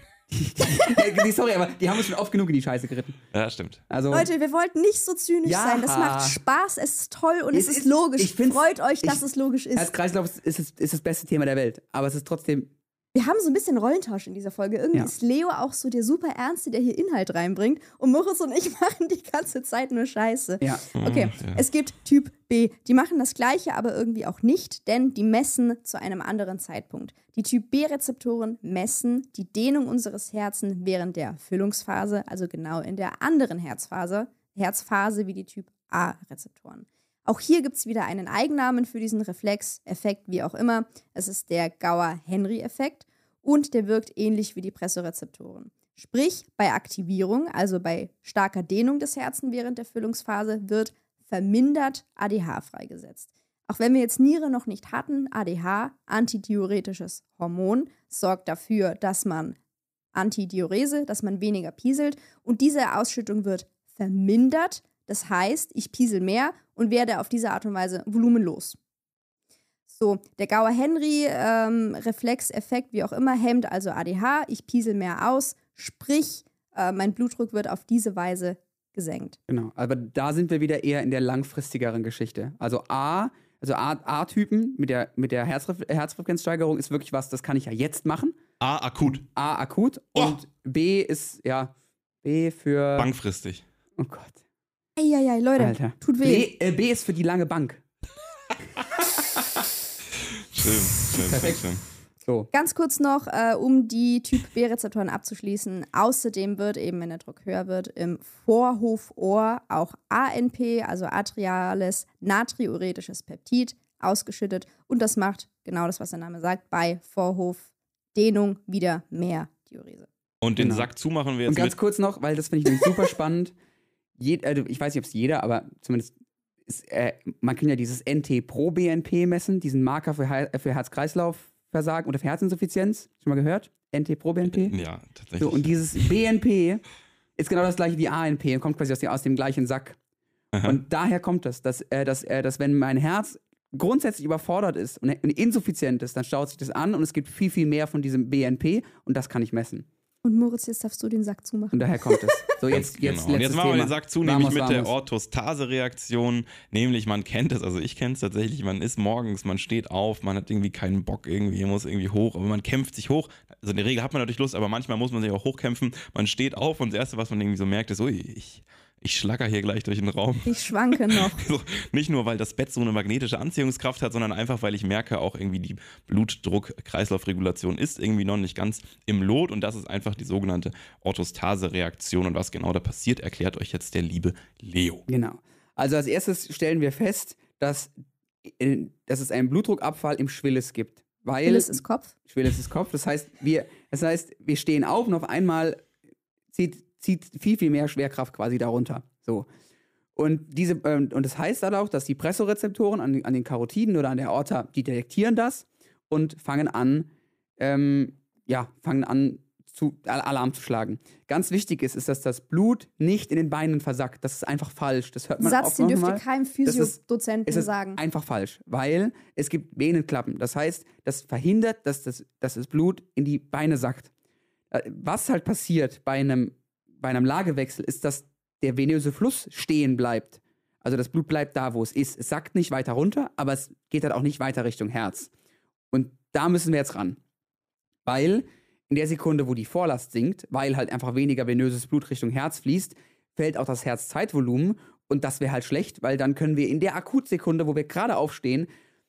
[SPEAKER 3] sorry, aber die haben uns schon oft genug in die Scheiße geritten.
[SPEAKER 2] Ja, stimmt.
[SPEAKER 3] Also,
[SPEAKER 4] Leute, wir wollten nicht so zynisch
[SPEAKER 3] Ja.
[SPEAKER 4] sein. Das macht Spaß, es ist toll und es
[SPEAKER 3] Es
[SPEAKER 4] ist
[SPEAKER 3] ist-
[SPEAKER 4] logisch.
[SPEAKER 3] ich find's-
[SPEAKER 4] Freut euch, dass es logisch ist.
[SPEAKER 3] Herz-Kreislauf ist das beste Thema der Welt. Aber es ist trotzdem.
[SPEAKER 4] Wir haben so ein bisschen Rollentausch in dieser Folge. Irgendwie
[SPEAKER 3] Ja.
[SPEAKER 4] ist Leo auch so der super Ernste, der hier Inhalt reinbringt. Und Moritz und ich machen die ganze Zeit nur Scheiße.
[SPEAKER 3] Ja.
[SPEAKER 4] Okay,
[SPEAKER 2] Ja.
[SPEAKER 4] es gibt Typ B. Die machen das Gleiche, aber irgendwie auch nicht, denn die messen zu einem anderen Zeitpunkt. Die Typ B-Rezeptoren messen die Dehnung unseres Herzens während der Füllungsphase, also genau in der anderen Herzphase wie die Typ A-Rezeptoren. Auch hier gibt es wieder einen Eigennamen für diesen Reflex, Effekt, wie auch immer. Es ist der Gower-Henry-Effekt und der wirkt ähnlich wie die Pressorezeptoren. Sprich, bei Aktivierung, also bei starker Dehnung des Herzens während der Füllungsphase, wird vermindert ADH freigesetzt. Auch wenn wir jetzt Niere noch nicht hatten, ADH, antidiuretisches Hormon, sorgt dafür, dass man Antidiurese, dass man weniger pieselt und diese Ausschüttung wird vermindert. Das heißt, ich piesel mehr und werde auf diese Art und Weise volumenlos. So, der Gower-Henry-Reflexeffekt, wie auch immer, hemmt also ADH, ich piesel mehr aus, sprich, mein Blutdruck wird auf diese Weise gesenkt.
[SPEAKER 3] Genau. Aber da sind wir wieder eher in der langfristigeren Geschichte. Also A-Typen mit der Herzfrequenzsteigerung ist wirklich was, das kann ich ja jetzt machen.
[SPEAKER 2] A, akut.
[SPEAKER 3] A, akut. Und B ist, B für.
[SPEAKER 2] Langfristig.
[SPEAKER 3] Oh Gott.
[SPEAKER 4] Eieiei, Leute,
[SPEAKER 3] Alter.
[SPEAKER 4] tut weh.
[SPEAKER 3] B ist für die lange Bank.
[SPEAKER 2] Schön.
[SPEAKER 3] Perfekt. So.
[SPEAKER 4] Ganz kurz noch, um die Typ B-Rezeptoren abzuschließen. Außerdem wird eben, wenn der Druck höher wird, im Vorhofohr auch ANP, also atriales natriuretisches Peptid, ausgeschüttet. Und das macht genau das, was der Name sagt, bei Vorhofdehnung wieder mehr Diurese.
[SPEAKER 2] Und den
[SPEAKER 3] Genau.
[SPEAKER 2] Sack zumachen wir
[SPEAKER 3] Und
[SPEAKER 2] jetzt
[SPEAKER 3] ganz
[SPEAKER 2] mit.
[SPEAKER 3] kurz noch, weil das finde ich nämlich super spannend. Ich weiß nicht, ob es jeder, aber zumindest man kann ja dieses NT-Pro-BNP messen, diesen Marker für Herz-Kreislauf-Versagen oder für Herzinsuffizienz. Schon mal gehört? NT-Pro-BNP?
[SPEAKER 2] Ja, tatsächlich.
[SPEAKER 3] So, und dieses BNP ist genau das gleiche wie ANP und kommt quasi aus dem gleichen Sack.
[SPEAKER 2] Aha.
[SPEAKER 3] Und daher kommt das, dass wenn mein Herz grundsätzlich überfordert ist und insuffizient ist, dann staut sich das an und es gibt viel, viel mehr von diesem BNP und das kann ich messen.
[SPEAKER 4] Und Moritz, jetzt darfst du den Sack zumachen.
[SPEAKER 3] Und daher kommt es. So, jetzt
[SPEAKER 2] Genau. Und jetzt
[SPEAKER 3] letztes
[SPEAKER 2] machen wir
[SPEAKER 3] Thema.
[SPEAKER 2] den Sack zu, nämlich mit der
[SPEAKER 3] Vamos.
[SPEAKER 2] Orthostase-Reaktion. Nämlich, man kennt es, also ich kenne es tatsächlich, man ist morgens, man steht auf, man hat irgendwie keinen Bock, irgendwie muss irgendwie hoch, aber man kämpft sich hoch. also in der Regel hat man natürlich Lust, aber manchmal muss man sich auch hochkämpfen. Man steht auf und das Erste, was man irgendwie so merkt, ist, ui, ich schlacker hier gleich durch den Raum.
[SPEAKER 4] Ich schwanke noch.
[SPEAKER 2] So, nicht nur, weil das Bett so eine magnetische Anziehungskraft hat, sondern einfach, weil ich merke, auch irgendwie die Blutdruck-Kreislaufregulation ist irgendwie noch nicht ganz im Lot und das ist einfach die sogenannte Orthostase-Reaktion und was genau da passiert, erklärt euch jetzt der liebe Leo.
[SPEAKER 3] Genau. Also als erstes stellen wir fest, dass es einen Blutdruckabfall im Schwilles gibt.
[SPEAKER 4] Schwilles ist Kopf.
[SPEAKER 3] Schwilles ist Kopf. Das heißt, wir stehen auf und auf einmal zieht viel, viel mehr Schwerkraft quasi darunter. So. Und das heißt dann auch, dass die Pressorezeptoren an den Karotiden oder an der Aorta, die detektieren das und fangen an Alarm zu schlagen. Ganz wichtig ist, dass das Blut nicht in den Beinen versackt. Das ist einfach falsch. Das hört man
[SPEAKER 4] Satz,
[SPEAKER 3] oft
[SPEAKER 4] den dürfte
[SPEAKER 3] nochmal.
[SPEAKER 4] keinem Physiodozenten sagen.
[SPEAKER 3] Einfach falsch, weil es gibt Venenklappen. Das heißt, das verhindert, dass das Blut in die Beine sackt. Was halt passiert bei einem Lagewechsel, ist, dass der venöse Fluss stehen bleibt. Also das Blut bleibt da, wo es ist. Es sackt nicht weiter runter, aber es geht halt auch nicht weiter Richtung Herz. Und da müssen wir jetzt ran. Weil in der Sekunde, wo die Vorlast sinkt, weil halt einfach weniger venöses Blut Richtung Herz fließt, fällt auch das Herzzeitvolumen und das wäre halt schlecht, weil dann können wir in der Akutsekunde, wo wir gerade aufstehen,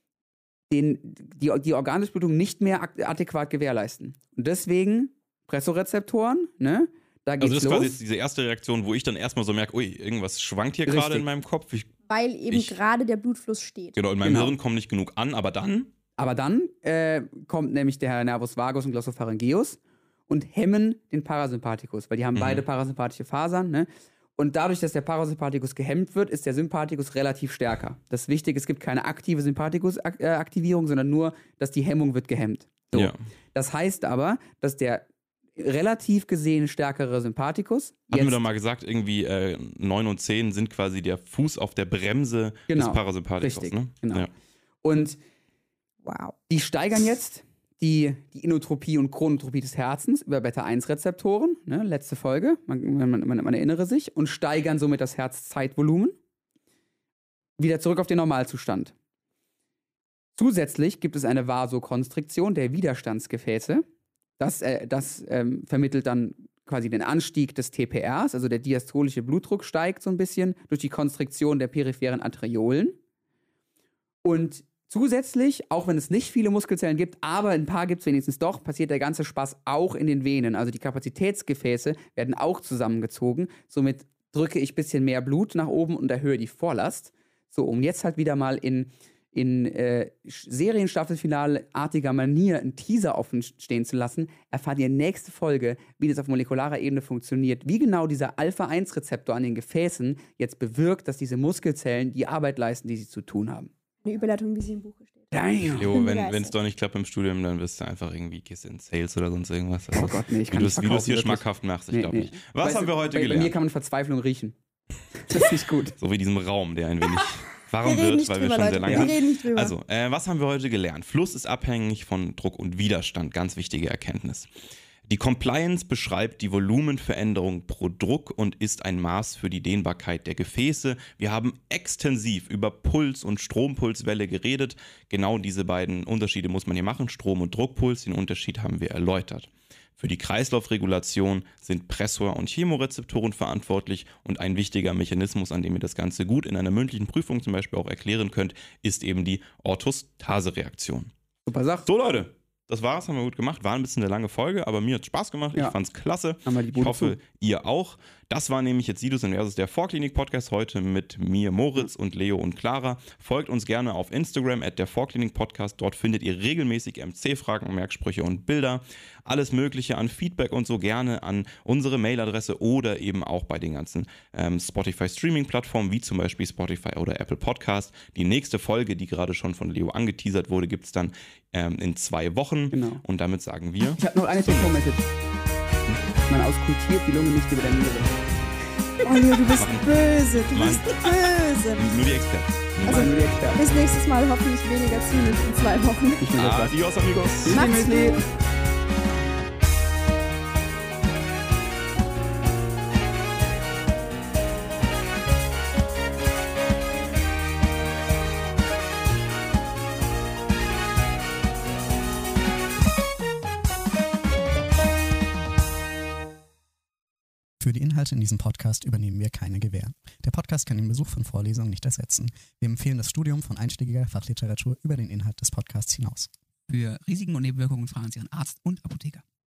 [SPEAKER 3] die Organdurchblutung nicht mehr adäquat gewährleisten. Und deswegen Pressorezeptoren, ne? Da geht's
[SPEAKER 2] Also das ist
[SPEAKER 3] los.
[SPEAKER 2] quasi jetzt diese erste Reaktion, wo ich dann erstmal so merke, ui, irgendwas schwankt hier gerade in meinem Kopf.
[SPEAKER 4] Weil eben gerade der Blutfluss steht.
[SPEAKER 2] Genau, in meinem Hirn kommt nicht genug an, aber dann...
[SPEAKER 3] Aber dann kommt nämlich der Nervus vagus und Glossopharyngeus und hemmen den Parasympathikus, weil die haben beide parasympathische Fasern. Ne? Und dadurch, dass der Parasympathikus gehemmt wird, ist der Sympathikus relativ stärker. Das ist wichtig, es gibt keine aktive Sympathikus-Aktivierung, sondern nur, dass die Hemmung wird gehemmt. So. Ja. Das heißt aber, dass der relativ gesehen stärkere Sympathikus...
[SPEAKER 2] Hatten wir doch mal gesagt, irgendwie 9 und 10 sind quasi der Fuß auf der Bremse des Parasympathikus.
[SPEAKER 3] Richtig,
[SPEAKER 2] ne?
[SPEAKER 3] Genau.
[SPEAKER 2] Ja.
[SPEAKER 3] Und
[SPEAKER 4] wow.
[SPEAKER 3] Die steigern jetzt die Inotropie und Chronotropie des Herzens über Beta-1-Rezeptoren, ne, letzte Folge, man erinnere sich, und steigern somit das Herzzeitvolumen wieder zurück auf den Normalzustand. Zusätzlich gibt es eine Vasokonstriktion der Widerstandsgefäße. Das vermittelt dann quasi den Anstieg des TPRs, also der diastolische Blutdruck steigt so ein bisschen durch die Konstriktion der peripheren Arteriolen. Und zusätzlich, auch wenn es nicht viele Muskelzellen gibt, aber ein paar gibt es wenigstens doch, passiert der ganze Spaß auch in den Venen. Also die Kapazitätsgefäße werden auch zusammengezogen. Somit drücke ich ein bisschen mehr Blut nach oben und erhöhe die Vorlast. So, um jetzt halt wieder mal in Serienstaffelfinale-artiger Manier einen Teaser offen stehen zu lassen, erfahrt ihr nächste Folge, wie das auf molekularer Ebene funktioniert, wie genau dieser Alpha-1-Rezeptor an den Gefäßen jetzt bewirkt, dass diese Muskelzellen die Arbeit leisten, die sie zu tun haben.
[SPEAKER 4] Eine Überleitung, wie sie im Buche steht.
[SPEAKER 3] Damn.
[SPEAKER 2] Jo, wenn es doch nicht klappt im Studium, dann wirst du einfach irgendwie gehst in Sales oder sonst irgendwas. Also,
[SPEAKER 3] Oh Gott, nee, ich kann
[SPEAKER 2] wie
[SPEAKER 3] nicht
[SPEAKER 2] du es hier
[SPEAKER 3] verkaufen,
[SPEAKER 2] schmackhaft machst, ich glaube
[SPEAKER 3] Nee.
[SPEAKER 2] nicht. Was haben wir heute
[SPEAKER 3] Bei
[SPEAKER 2] gelernt?
[SPEAKER 3] mir kann man Verzweiflung riechen. Das ist nicht gut.
[SPEAKER 2] So wie diesem Raum, der ein wenig warm
[SPEAKER 4] Wir reden
[SPEAKER 2] wird,
[SPEAKER 4] nicht
[SPEAKER 2] weil wir
[SPEAKER 4] drüber,
[SPEAKER 2] schon sehr
[SPEAKER 4] Leute.
[SPEAKER 2] lange
[SPEAKER 4] Wir
[SPEAKER 2] sind.
[SPEAKER 4] reden nicht drüber.
[SPEAKER 2] Also, was haben wir heute gelernt? Fluss ist abhängig von Druck und Widerstand. Ganz wichtige Erkenntnis. Die Compliance beschreibt die Volumenveränderung pro Druck und ist ein Maß für die Dehnbarkeit der Gefäße. Wir haben extensiv über Puls- und Strompulswelle geredet. Genau diese beiden Unterschiede muss man hier machen, Strom- und Druckpuls. Den Unterschied haben wir erläutert. Für die Kreislaufregulation sind Pressor- und Chemorezeptoren verantwortlich und ein wichtiger Mechanismus, an dem ihr das Ganze gut in einer mündlichen Prüfung zum Beispiel auch erklären könnt, ist eben die Orthostase-Reaktion.
[SPEAKER 3] Super Sache.
[SPEAKER 2] So Leute, das war's, haben wir gut gemacht. War ein bisschen eine lange Folge, aber mir hat Spaß gemacht.
[SPEAKER 3] Ja.
[SPEAKER 2] Ich fand's klasse.
[SPEAKER 3] Haben wir die
[SPEAKER 2] Ich
[SPEAKER 3] Bude
[SPEAKER 2] hoffe, ihr auch. Das war nämlich jetzt Sidus Inversus, der Vorklinik-Podcast heute mit mir, Moritz und Leo und Clara. Folgt uns gerne auf Instagram @der Vorklinik-Podcast. Dort findet ihr regelmäßig MC-Fragen, Merksprüche und Bilder. Alles Mögliche an Feedback und so gerne an unsere Mailadresse oder eben auch bei den ganzen Spotify-Streaming-Plattformen, wie zum Beispiel Spotify oder Apple Podcast. Die nächste Folge, die gerade schon von Leo angeteasert wurde, gibt es dann in 2 Wochen.
[SPEAKER 3] Genau.
[SPEAKER 2] Und damit sagen wir...
[SPEAKER 3] Ich habe noch eine Take-Home-Message. Man auskultiert die Lunge nicht über der Niere.
[SPEAKER 4] Oh Leo, du bist böse. Du
[SPEAKER 2] Mann.
[SPEAKER 4] bist böse.
[SPEAKER 2] Nur die Experten.
[SPEAKER 4] Also,
[SPEAKER 3] Nur die Experten.
[SPEAKER 4] bis nächstes Mal hoffentlich weniger zynisch in 2 Wochen.
[SPEAKER 3] Ich will das.
[SPEAKER 2] Adios, amigos.
[SPEAKER 4] Macht's gut.
[SPEAKER 6] Für die Inhalte in diesem Podcast übernehmen wir keine Gewähr. Der Podcast kann den Besuch von Vorlesungen nicht ersetzen. Wir empfehlen das Studium von einschlägiger Fachliteratur über den Inhalt des Podcasts hinaus.
[SPEAKER 1] Für Risiken und Nebenwirkungen fragen Sie Ihren Arzt und Apotheker.